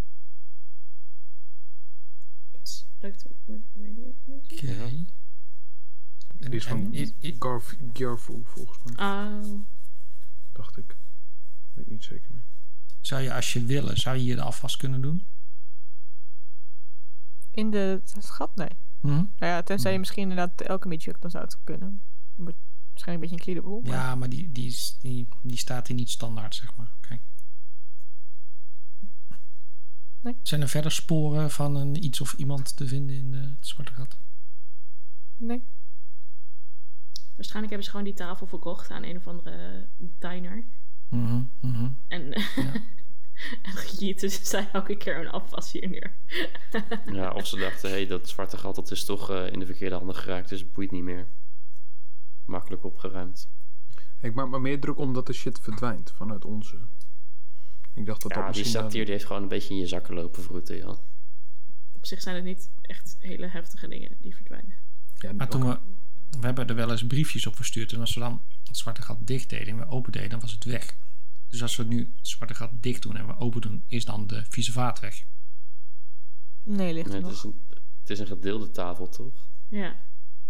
Sleutel met Radiant Magic? Oké. Ja. Die is van is- is- Garf, Garfu volgens mij. Oh. Dacht ik. Weet ik niet zeker meer. Zou je, als je willen, zou je hier de afwas kunnen doen? In de het schat? Nee. Hm? Nou ja, tenzij je misschien inderdaad elke midjuk, dan zou het kunnen. Maar waarschijnlijk een beetje een cleanable. Maar... Ja, maar die, die, is, die, die staat hier niet standaard, zeg maar. Okay. Nee. Zijn er verder sporen van een, iets of iemand te vinden in de, het zwarte gat? Nee. Waarschijnlijk hebben ze gewoon die tafel verkocht aan een of andere diner. Mm-hmm, mm-hmm. En, Ja. en gieten zij elke keer een afwas hier neer. Ja, of ze dachten, hé, hey, dat zwarte gat dat is toch uh, in de verkeerde handen geraakt, dus het boeit niet meer. Makkelijk opgeruimd. Ik maak me meer druk omdat de shit verdwijnt vanuit onze. Ik dacht dat Ja, dat die misschien... satier die heeft gewoon een beetje in je zakken lopen vroeten, ja. Op zich zijn het niet echt hele heftige dingen die verdwijnen. Ja, Maar toen oké. we, we hebben er wel eens briefjes op verstuurd. En als we dan het zwarte gat dicht deden en we open deden, dan was het weg. Dus als we nu het zwarte gat dicht doen en we open doen, is dan de vieze vaat weg. Nee, ligt er Nee, het, nog. is een, het is een gedeelde tafel, toch? Ja.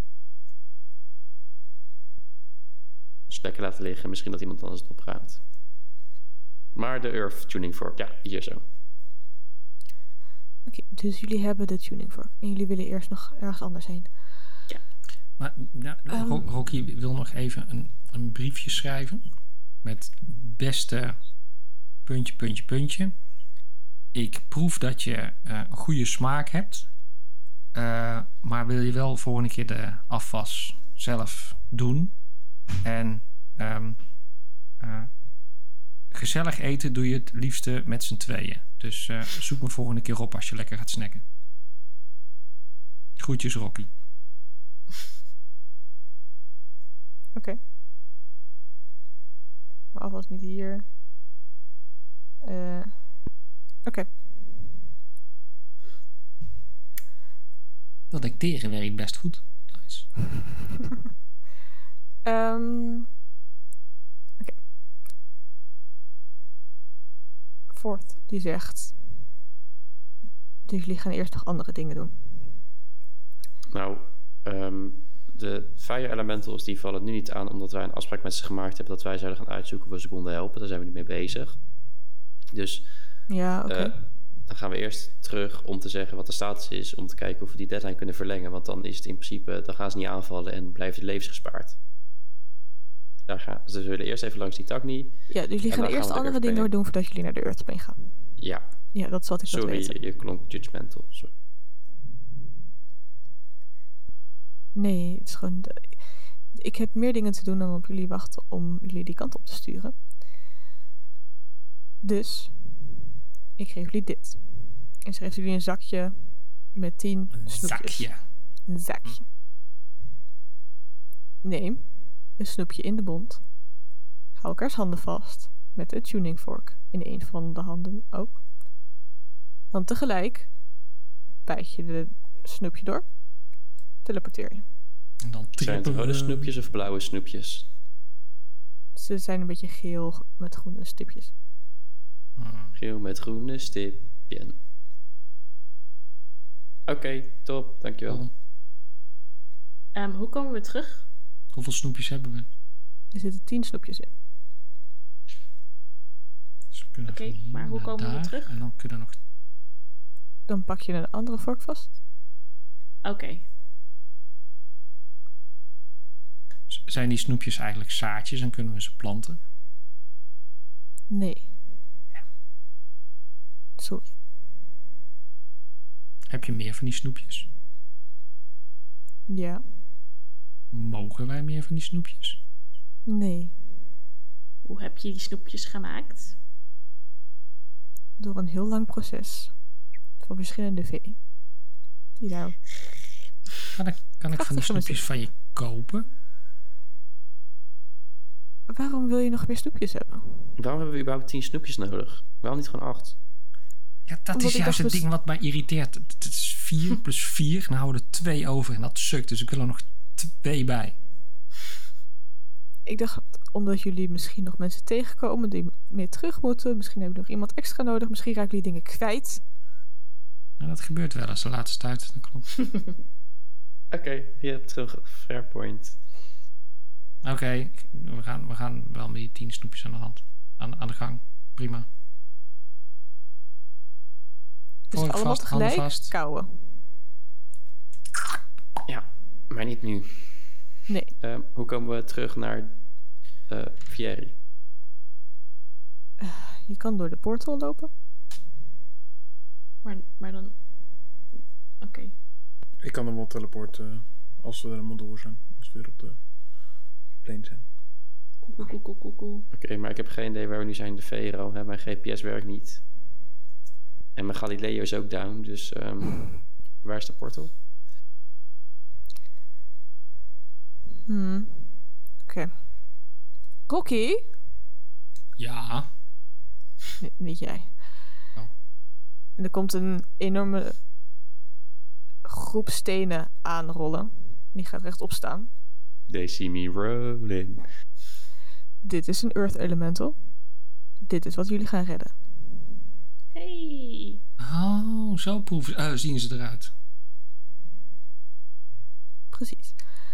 Dus lekker laten liggen, misschien dat iemand anders het opruimt. Maar de Earth Tuning Fork, ja, hier zo. Oké, okay, dus jullie hebben de tuning fork. En jullie willen eerst nog ergens anders heen. Maar nou, Um. Ro- Rocky wil nog even een, een briefje schrijven. Met beste puntje, puntje, puntje. Ik proef dat je uh, een goede smaak hebt. Uh, maar wil je wel volgende keer de afwas zelf doen. En um, uh, gezellig eten doe je het liefste met z'n tweeën. Dus uh, zoek me volgende keer op als je lekker gaat snacken. Groetjes, Rocky. Oké. Okay. Mijn afwas niet hier. Uh, Oké. Okay. Dat dicteren werkt best goed. Nice. um, Oké. Okay. Fourth, die zegt... Dus jullie gaan eerst nog andere dingen doen. Nou, um, de fire elementals die vallen nu niet aan, omdat wij een afspraak met ze gemaakt hebben dat wij zouden gaan uitzoeken of we ze konden helpen. Daar zijn we nu mee bezig. Dus ja, oké. Okay. Uh, dan gaan we eerst terug om te zeggen wat de status is, om te kijken of we die deadline kunnen verlengen. Want dan is het in principe, dan gaan ze niet aanvallen en blijven de levens gespaard. Daar gaan, dus we willen eerst even langs die Tagni. Ja, dus jullie gaan eerst gaan andere dingen doen voordat jullie naar de Earthplane gaan. Ja. Ja, dat is wat ik Sorry, weten. je, je klonk judgmental. Sorry. Nee, het is gewoon... De, ik heb meer dingen te doen dan op jullie wachten om jullie die kant op te sturen. Dus, ik geef jullie dit. En ze geeft jullie een zakje met tien een snoepjes. Zakje. Een zakje. Neem een snoepje in de mond. Hou elkaars handen vast met de tuning fork in een van de handen ook. Dan tegelijk bijt je de snoepje door. Teleporteer je. En dan Zijn het rode snoepjes of blauwe snoepjes? Ze zijn een beetje geel met groene stipjes. Hmm. Geel met groene stipjen. Oké, okay, top. Dankjewel. Cool. Um, hoe komen we terug? Hoeveel snoepjes hebben we? Er zitten tien snoepjes in. Dus we kunnen Oké, van hier maar hoe naar komen we daar, terug? En dan kunnen we nog... Dan pak je een andere vork vast. Oké. Okay. Zijn die snoepjes eigenlijk zaadjes en kunnen we ze planten? Nee. Sorry. Heb je meer van die snoepjes? Ja. Mogen wij meer van die snoepjes? Nee. Hoe heb je die snoepjes gemaakt? Door een heel lang proces. Van verschillende vee. Die daar... Kan ik, kan ik van die snoepjes van je kopen? Waarom wil je nog meer snoepjes hebben? Waarom hebben we überhaupt tien snoepjes nodig? Waarom niet gewoon acht? Ja, dat Omdat is juist het bes- ding wat mij irriteert. Het is vier plus vier. En houden er twee over. En dat sukt. Dus ik wil er nog twee bij. Ik dacht, omdat jullie misschien nog mensen tegenkomen die meer terug moeten. Misschien hebben jullie nog iemand extra nodig. Misschien raken jullie dingen kwijt. Nou, dat gebeurt wel eens de laatste tijd. Dat klopt. Oké, okay, je hebt terug. Fair point. Oké, okay, we, gaan, we gaan wel met die tien snoepjes aan de hand. Aan, aan de gang. Prima. Dus Vork allemaal vast, handen tegelijk vast. kauwen. Ja, maar niet nu. Nee. Uh, hoe komen we terug naar uh, Fieri? Uh, je kan door de portal lopen. Maar, maar dan... Oké. Okay. Ik kan hem wel teleporten als we er helemaal door zijn. Als we weer op de plane zijn. Cool, cool, cool, cool, cool. Oké, okay, maar ik heb geen idee waar we nu zijn. De Vero, hè? Mijn G P S werkt niet. En mijn Galileo is ook down. Dus um, waar is de portal? Hmm. Oké. Okay. Rocky? Ja. Nee, niet jij. Oh. En er komt een enorme groep stenen aanrollen. Die gaat rechtop staan. They see me rolling. Dit is een Earth Elemental. Dit is wat jullie gaan redden. Hey. Oh, zo proeven, uh, zien ze eruit. Precies.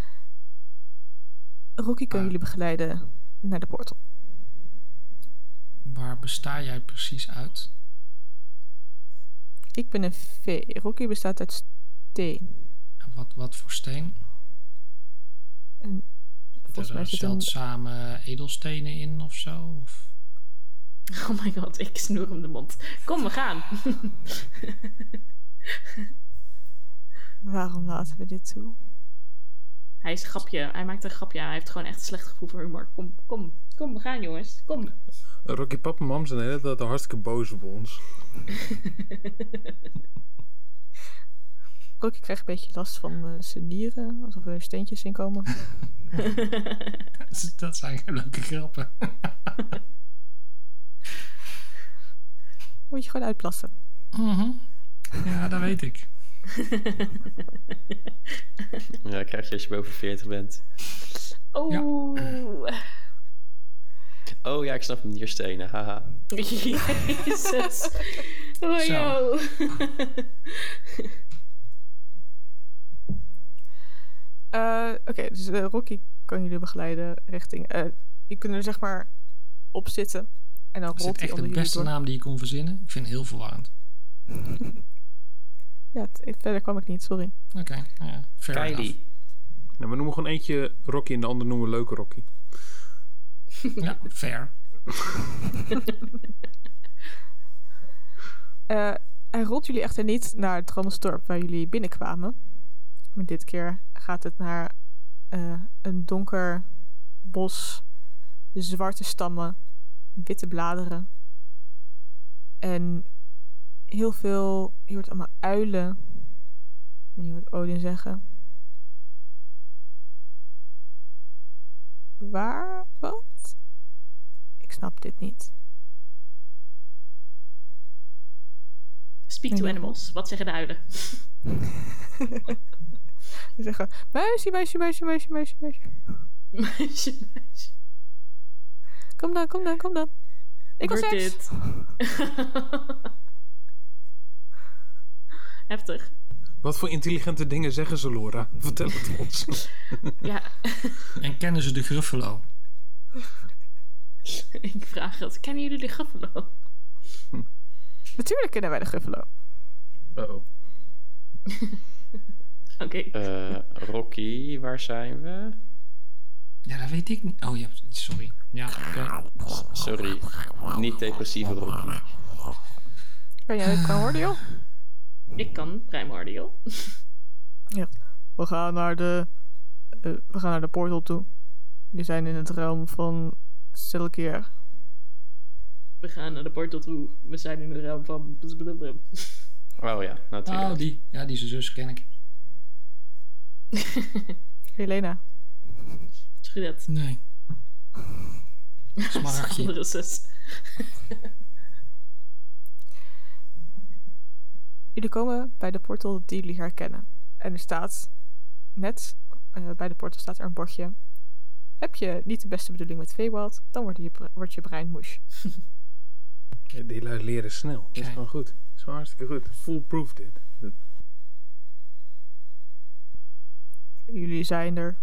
Rocky kan ah. jullie begeleiden naar de portal. Waar besta jij precies uit? Ik ben een vee. Rocky bestaat uit steen. En wat, wat voor steen? En volgens mij er zit zeldzame een... edelstenen in of zo? Of? Oh my god, ik snoer hem de mond. Kom, we gaan. Waarom laten we dit toe? Hij is een grapje. Hij maakt een grapje. Hij heeft gewoon echt een slecht gevoel voor humor. Kom, kom, kom, we gaan jongens. Kom. Rocky papa en mam zijn de hele tijd hartstikke boos op ons. Rocky krijgt een beetje last van uh, zijn nieren. Alsof er steentjes in komen. Dat zijn leuke grappen. Moet je gewoon uitplassen. Mm-hmm. Ja, dat weet ik. Ja, krijg je als je boven veertig bent. Oh. Ja. Oh ja, ik snap hem, nierstenen, haha. Jezus. Oh joh. uh, Oké, okay, dus uh, Rocky kan jullie begeleiden richting... Uh, je kunt er zeg maar op zitten. En dan rolt hij onder jullie door. Is het echt de beste naam die je kon verzinnen? Ik vind het heel verwarrend. Ja, t- verder kwam ik niet, sorry. Oké, okay, nou ja, fair enough. Nou, we noemen gewoon eentje Rocky en de ander noemen we Leuke Rocky. Ja, fair. uh, hij rolt jullie echter niet naar het Trandersdorp waar jullie binnenkwamen. Maar dit keer gaat het naar uh, een donker bos, zwarte stammen, witte bladeren. En heel veel, je hoort allemaal uilen. En je hoort Odin zeggen. Waar? Wat? Ik snap dit niet. Speak to animals. Wat zeggen de uilen? Ze zeggen, muisje, muisje, muisje, muisje, muisje, muisje. Muisje, muisje. Kom dan, kom dan, kom dan. Ik wil seks. Dit. Heftig. Wat voor intelligente dingen zeggen ze, Laura? Vertel het ons. Ja, En kennen ze de Gruffalo? ik vraag het. Kennen jullie de Gruffalo? Natuurlijk kennen wij de Gruffalo. Uh-oh. Oké. Uh, Rocky, waar zijn we? Ja, dat weet ik niet. Oh ja, sorry. Ja, oké. Sorry, niet depressieve Rocky. Kan jij primordial? Ik kan primordial. We gaan naar de... Uh, we gaan naar de portal toe. We zijn in het realm van Silkier. We gaan naar de portal toe. We zijn in de realm van... Oh ja, natuurlijk. Oh, die. Ja, die zijn zus ken ik. Helena. Trudet. Nee. Smaragdje. Andere zus. Jullie komen bij de portal die jullie herkennen. En er staat net, uh, bij de portal staat er een bordje. Heb je niet de beste bedoeling met Feywild, dan wordt je, wordt je brein moes. Ja, die lui leren snel. Dat is Kijk. gewoon goed. Dat is gewoon hartstikke goed. Foolproof dit. Dat- Jullie zijn er.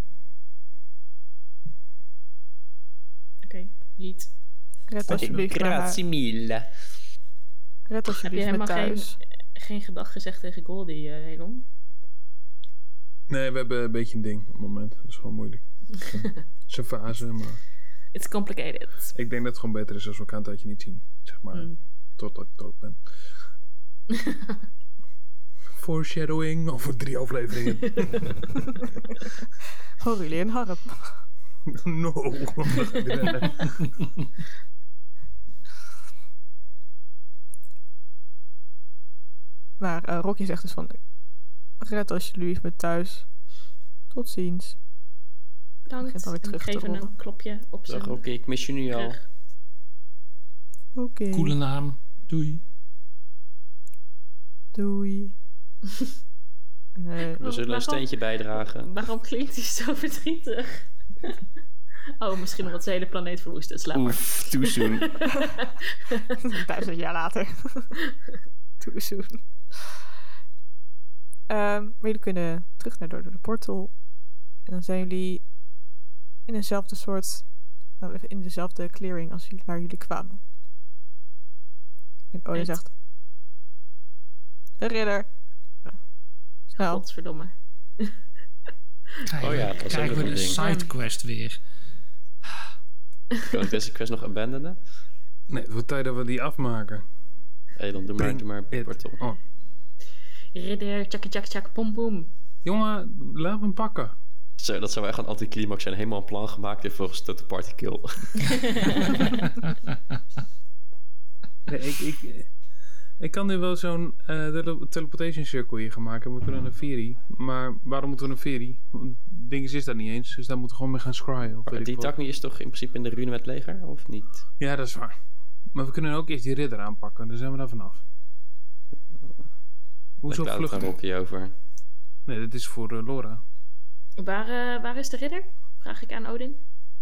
Oké, niet. Red alsjeblieft naar haar. Grazie mille. Red Heb je alsjeblieft met helemaal thuis. geen, geen gedag gezegd tegen Goldie, uh, Helon? Nee, we hebben een beetje een ding op het moment. Dat is gewoon moeilijk. Het is een fase, maar It's complicated. ik denk dat het gewoon beter is als we elkaar een tijdje niet zien. Zeg maar, Hmm. totdat ik dood ben. Foreshadowing over drie afleveringen. Horen jullie een harp? No. Maar uh, Rocky zegt dus van... Red alsjeblieft met thuis. Tot ziens. Bedankt. Begint alweer En terug ik te geef hem rollen. een klopje op zijn Dag Rocky, ik mis je nu al. rug. Oké. Okay. Coole naam. Doei. Doei. Nee. We zullen een Waarom- steentje bijdragen. Waarom klinkt hij zo verdrietig? Oh, misschien omdat zijn hele planeet verwoest is. Laat maar. Oef, too soon. Duizend jaar later. Too soon. Um, maar jullie kunnen terug naar door de portal. En dan zijn jullie in dezelfde soort... Nou, even in dezelfde clearing als jullie, waar jullie kwamen. En Odin Echt? zegt... Een ridder. Snel. Godverdomme. Krijgen, Oh ja, dat was ook krijgen we nog de een ding. sidequest weer. Kan ik deze quest nog abandenen? Nee, het wordt tijd dat we die afmaken. Hé, dan doe maar, Bring doe maar it portal. on. Ridder, tjak tjak tjak, pom pom. Jongen, laat me hem pakken. Zo, dat zou echt een anticlimax zijn. Helemaal een plan gemaakt en volgens tot de party kill. Nee, ik, ik, ik kan nu wel zo'n uh, tele- teleportation circle hier gaan maken. We kunnen een ferry. Maar waarom moeten we een ferry? Want dinges is dat niet eens. Dus daar moeten we gewoon mee gaan scryen. Of weet ik Die wat. Takmi is toch in principe in de rune met leger, of niet? Ja, dat is waar. Maar we kunnen ook eerst die ridder aanpakken. Dan zijn we daar vanaf. Hoezo Ik laat het aan vluchten? Rocky over. Nee, dat is voor uh, Laura. Waar, uh, waar is de ridder? Vraag ik aan Odin.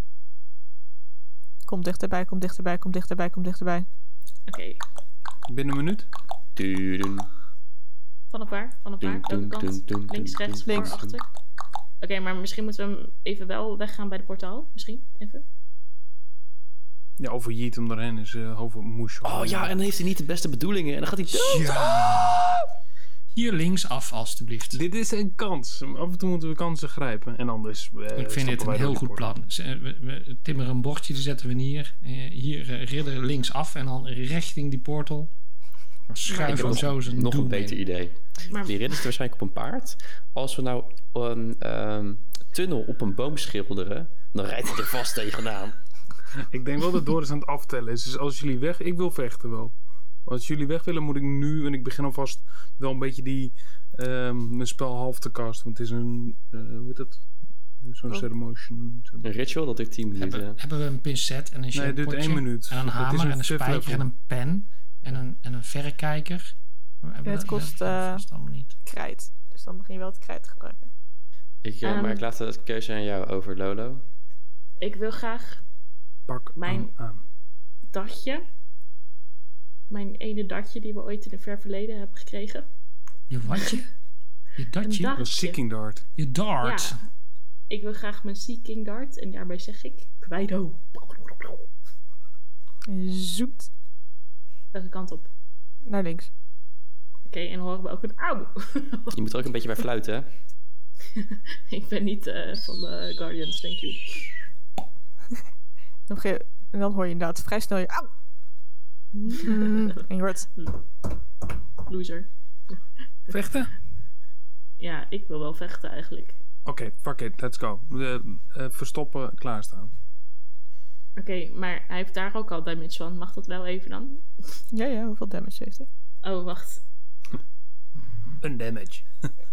Kom dichterbij, kom dichterbij, kom dichterbij, kom dichterbij. Oké, okay. Binnen een minuut? Tudum. Vanaf waar? Vanaf Dun, waar? dun, Welke dun, kant? dun, Links, dun, rechts, dun, voor, dun. achter? Oké, okay, maar misschien moeten we hem even wel weggaan bij de portaal. Misschien, even. Ja, of we jeet hem doorheen is uh, hoofd moes. Oh ja, en dan heeft hij niet de beste bedoelingen. En dan gaat hij dood. Ja. Hier links af, alstublieft. Dit is een kans. Af en toe moeten we kansen grijpen. En anders uh, Ik vind stappen dit een wij door heel die goed portal. plan. Z- We, we timmeren een bordje, die zetten we hier. Eh, hier uh, ridder links af en dan richting die portal. Dan Ik schuiven heb we hem nog, zo zijn nog doel een beter in. idee. Maar Die ridder is waarschijnlijk op een paard. Als we nou een ehm, tunnel op een boom schilderen, dan rijdt hij er vast tegenaan. Ik denk wel dat Doris aan het aftellen is. Dus als jullie weg... Ik wil vechten wel. Als jullie weg willen, moet ik nu... En ik begin alvast wel een beetje die... Um, mijn spel half te casten. Want het is een... Uh, hoe heet dat? Zo'n Oh. ceremotion. Een ritual, dat duurt tien minuten. Hebben, hebben we een pincet en een Nee, het duurt shampotje één minuut. en een Het is hamer een en een fifth spijker level. en een pen en een, en een verrekijker. Hebben we- het dat- kost, dat- dat eh, vast allemaal niet. Krijt. Dus dan begin je wel het krijt te gebruiken. Ik, uh, Um, maar ik laat de keuze aan jou over, Lolo. ik wil graag Pak Mijn- hem aan. datje. Mijn ene datje die we ooit in een ver verleden hebben gekregen. Je watje? Je Je dartje? Een Een seeking dart. Je dart? Ja. Ik wil graag mijn Seeking Dart. En daarbij zeg ik... Kwijdo. Zoet Welke kant op? naar links. Oké, okay, en dan horen we ook een auw. Je moet er ook een beetje bij fluiten, hè? Ik ben niet uh, van de Guardians, thank you. En dan hoor je inderdaad vrij snel je auw. En je hoort... Loser. Vechten? Ja, ik wil wel vechten eigenlijk. Oké, okay, fuck it, let's go. Uh, uh, verstoppen, klaarstaan. Oké, okay, maar hij heeft daar ook al damage van. Mag dat wel even dan? Ja, ja, hoeveel damage heeft hij? Oh, wacht. Een damage.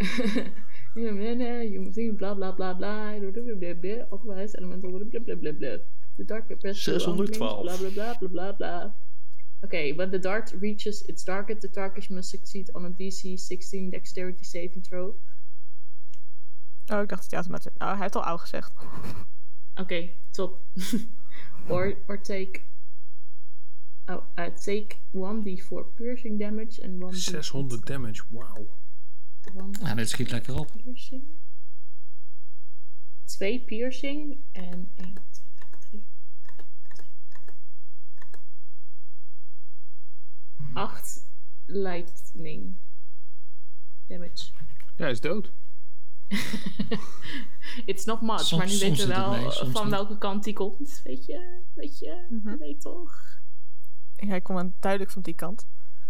bla bla bla bla. Authorized elemental bla bla bla bla. The dart press zeshonderdtwaalf. Bla bla bla bla bla bla. Okay, when the dart reaches its target, the target must succeed on a D C zestien dexterity saving throw. Oh, ik dacht dat hij automatisch... Oh, hij heeft al auw gezegd. Oké, okay, top. or, or take... Oh, uh, take one d four piercing damage and one d eight zeshonderd damage, wauw. Ja, dit schiet lekker op. Piercing. Twee piercing en één, twee, drie, acht lightning damage. Ja, hij is dood. It's not much, Soms- maar nu soms weten we zit het wel mee, soms van niet. welke kant die komt. Weet je, weet je, Mhm. weet toch? Hij komt aan duidelijk van die kant.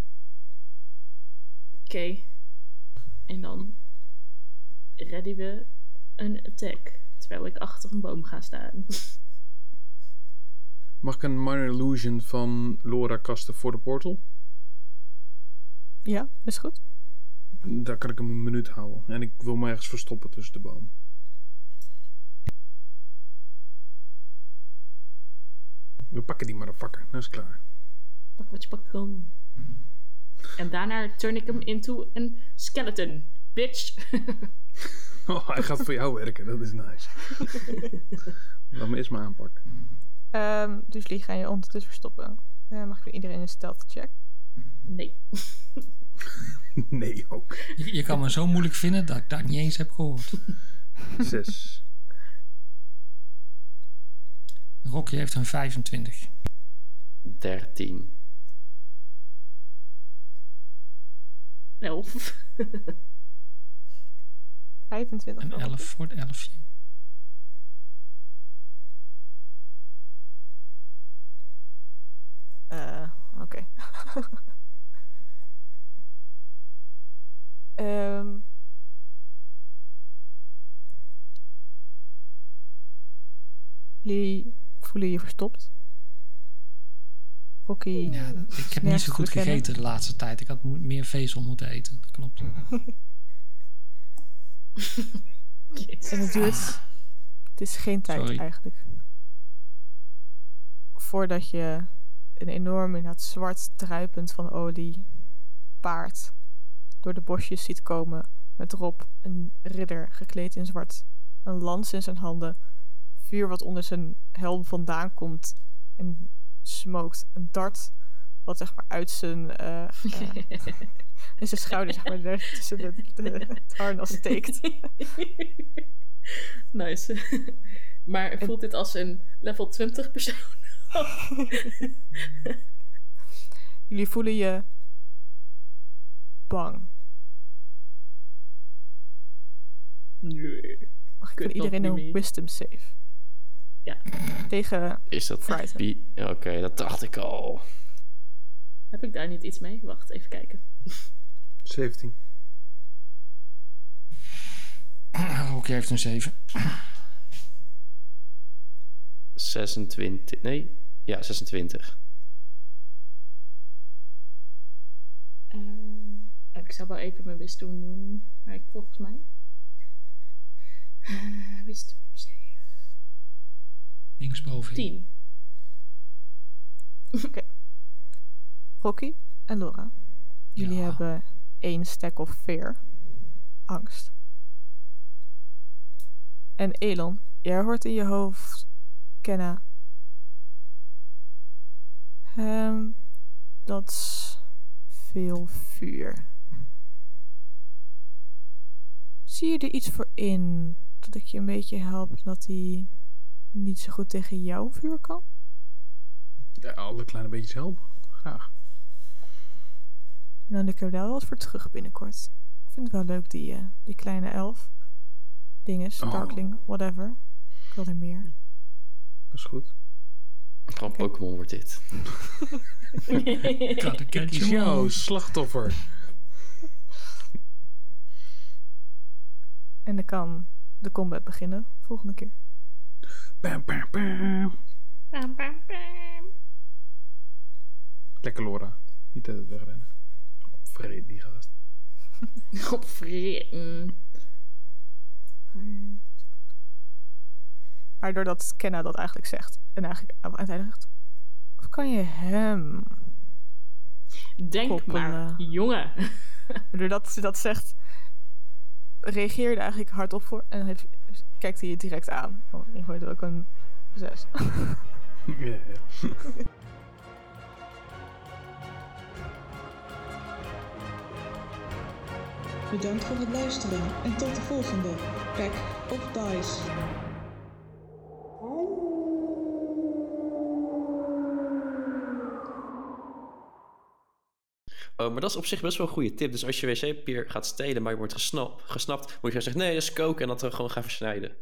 Oké. Okay. En dan redden we een attack. Terwijl ik achter een boom ga staan. Mag ik een minor illusion van Laura kasten voor de portal? Ja, is goed. Daar kan ik hem een minuut houden. En ik wil me ergens verstoppen tussen de bomen. We pakken die motherfucker. Dat is klaar. Pak wat je pakken kan. En daarna turn ik hem into een skeleton. Bitch. Oh, hij gaat voor jou werken. Dat is nice. Laat me eerst maar aanpakken. Um, dus jullie gaan je ondertussen verstoppen. Uh, mag ik voor iedereen een stealth check? Nee. Nee, ook. Je, je kan me zo moeilijk vinden dat ik dat niet eens heb gehoord. Zes. Rocky heeft een vijfentwintig. dertien. Elf. vijfentwintig. Een elf voor het elfje. Uh, Oké. Okay. um, jullie voelen je verstopt. Rocky. Ja, dat- ik heb niet zo goed gegeten de laatste tijd. Ik had mo- meer vezel moeten eten. Dat klopt. En het duurt... Het is geen tijd Sorry. eigenlijk. Voordat je een enorm inderdaad zwart druipend van olie paard door de bosjes ziet komen. Met erop een ridder gekleed in zwart. Een lans in zijn handen. Vuur wat onder zijn helm vandaan komt. En smookt. Een dart wat zeg maar uit zijn... Uh, uh, in zijn schouder zeg maar daar tussen de, de, het harnas steekt. Nice. Maar voelt dit als een level twintig persoon? Jullie voelen je bang. Nee. Mag ik Could van iedereen not be een me. wisdom save? Ja. Tegen Is dat... Frighten. Wie- Oké, okay, dat dacht ik al. Heb ik daar niet iets mee? Wacht, even kijken. zeventien. Rocky heeft een zeven. zesentwintig. Nee, ja, zesentwintig. Uh, ik zou wel even mijn wisdom doen. Maar ik volgens mij... Uh, wisdom save. Linksboven. tien. Rocky en Laura. Jullie Ja. hebben één stack of fear. Angst. En Elon, jij hoort in je hoofd Kenna. Um, dat is veel vuur. Zie je er iets voor in dat ik je een beetje help dat hij niet zo goed tegen jouw vuur kan? Ja, alle kleine beetjes helpen. Graag. Dan ik er wel wat voor terug binnenkort. Ik vind het wel leuk, die, uh, die kleine elf. Dinges, Oh. Darkling, whatever. Ik wil er meer. Dat is goed. Gewoon Oké. Pokémon wordt dit. Gotta catch Kies 'em jou, all. slachtoffer. En dan kan de combat beginnen volgende keer. Bam, bam, bam. Pam, pam, pam. Lekker Laura. Niet uit het wegrennen. Opvreden die gast. Opvreten. Maar doordat Kenna dat eigenlijk zegt. En eigenlijk uiteindelijk zegt. Of kan je hem... Denk Koppelen. maar, jongen. Doordat ze dat zegt... reageer je er eigenlijk hardop voor. En dan heeft, kijkt hij je direct aan. Oh, je gooit ook een zes. Ja, ja. Bedankt voor het luisteren en tot de volgende Pack of Dice. Oh, maar dat is op zich best wel een goede tip. Dus als je wc-papier gaat stelen, maar je wordt gesnapt, gesnapt moet je gewoon zeggen, nee, dat is koken en dat er gewoon gaan versnijden.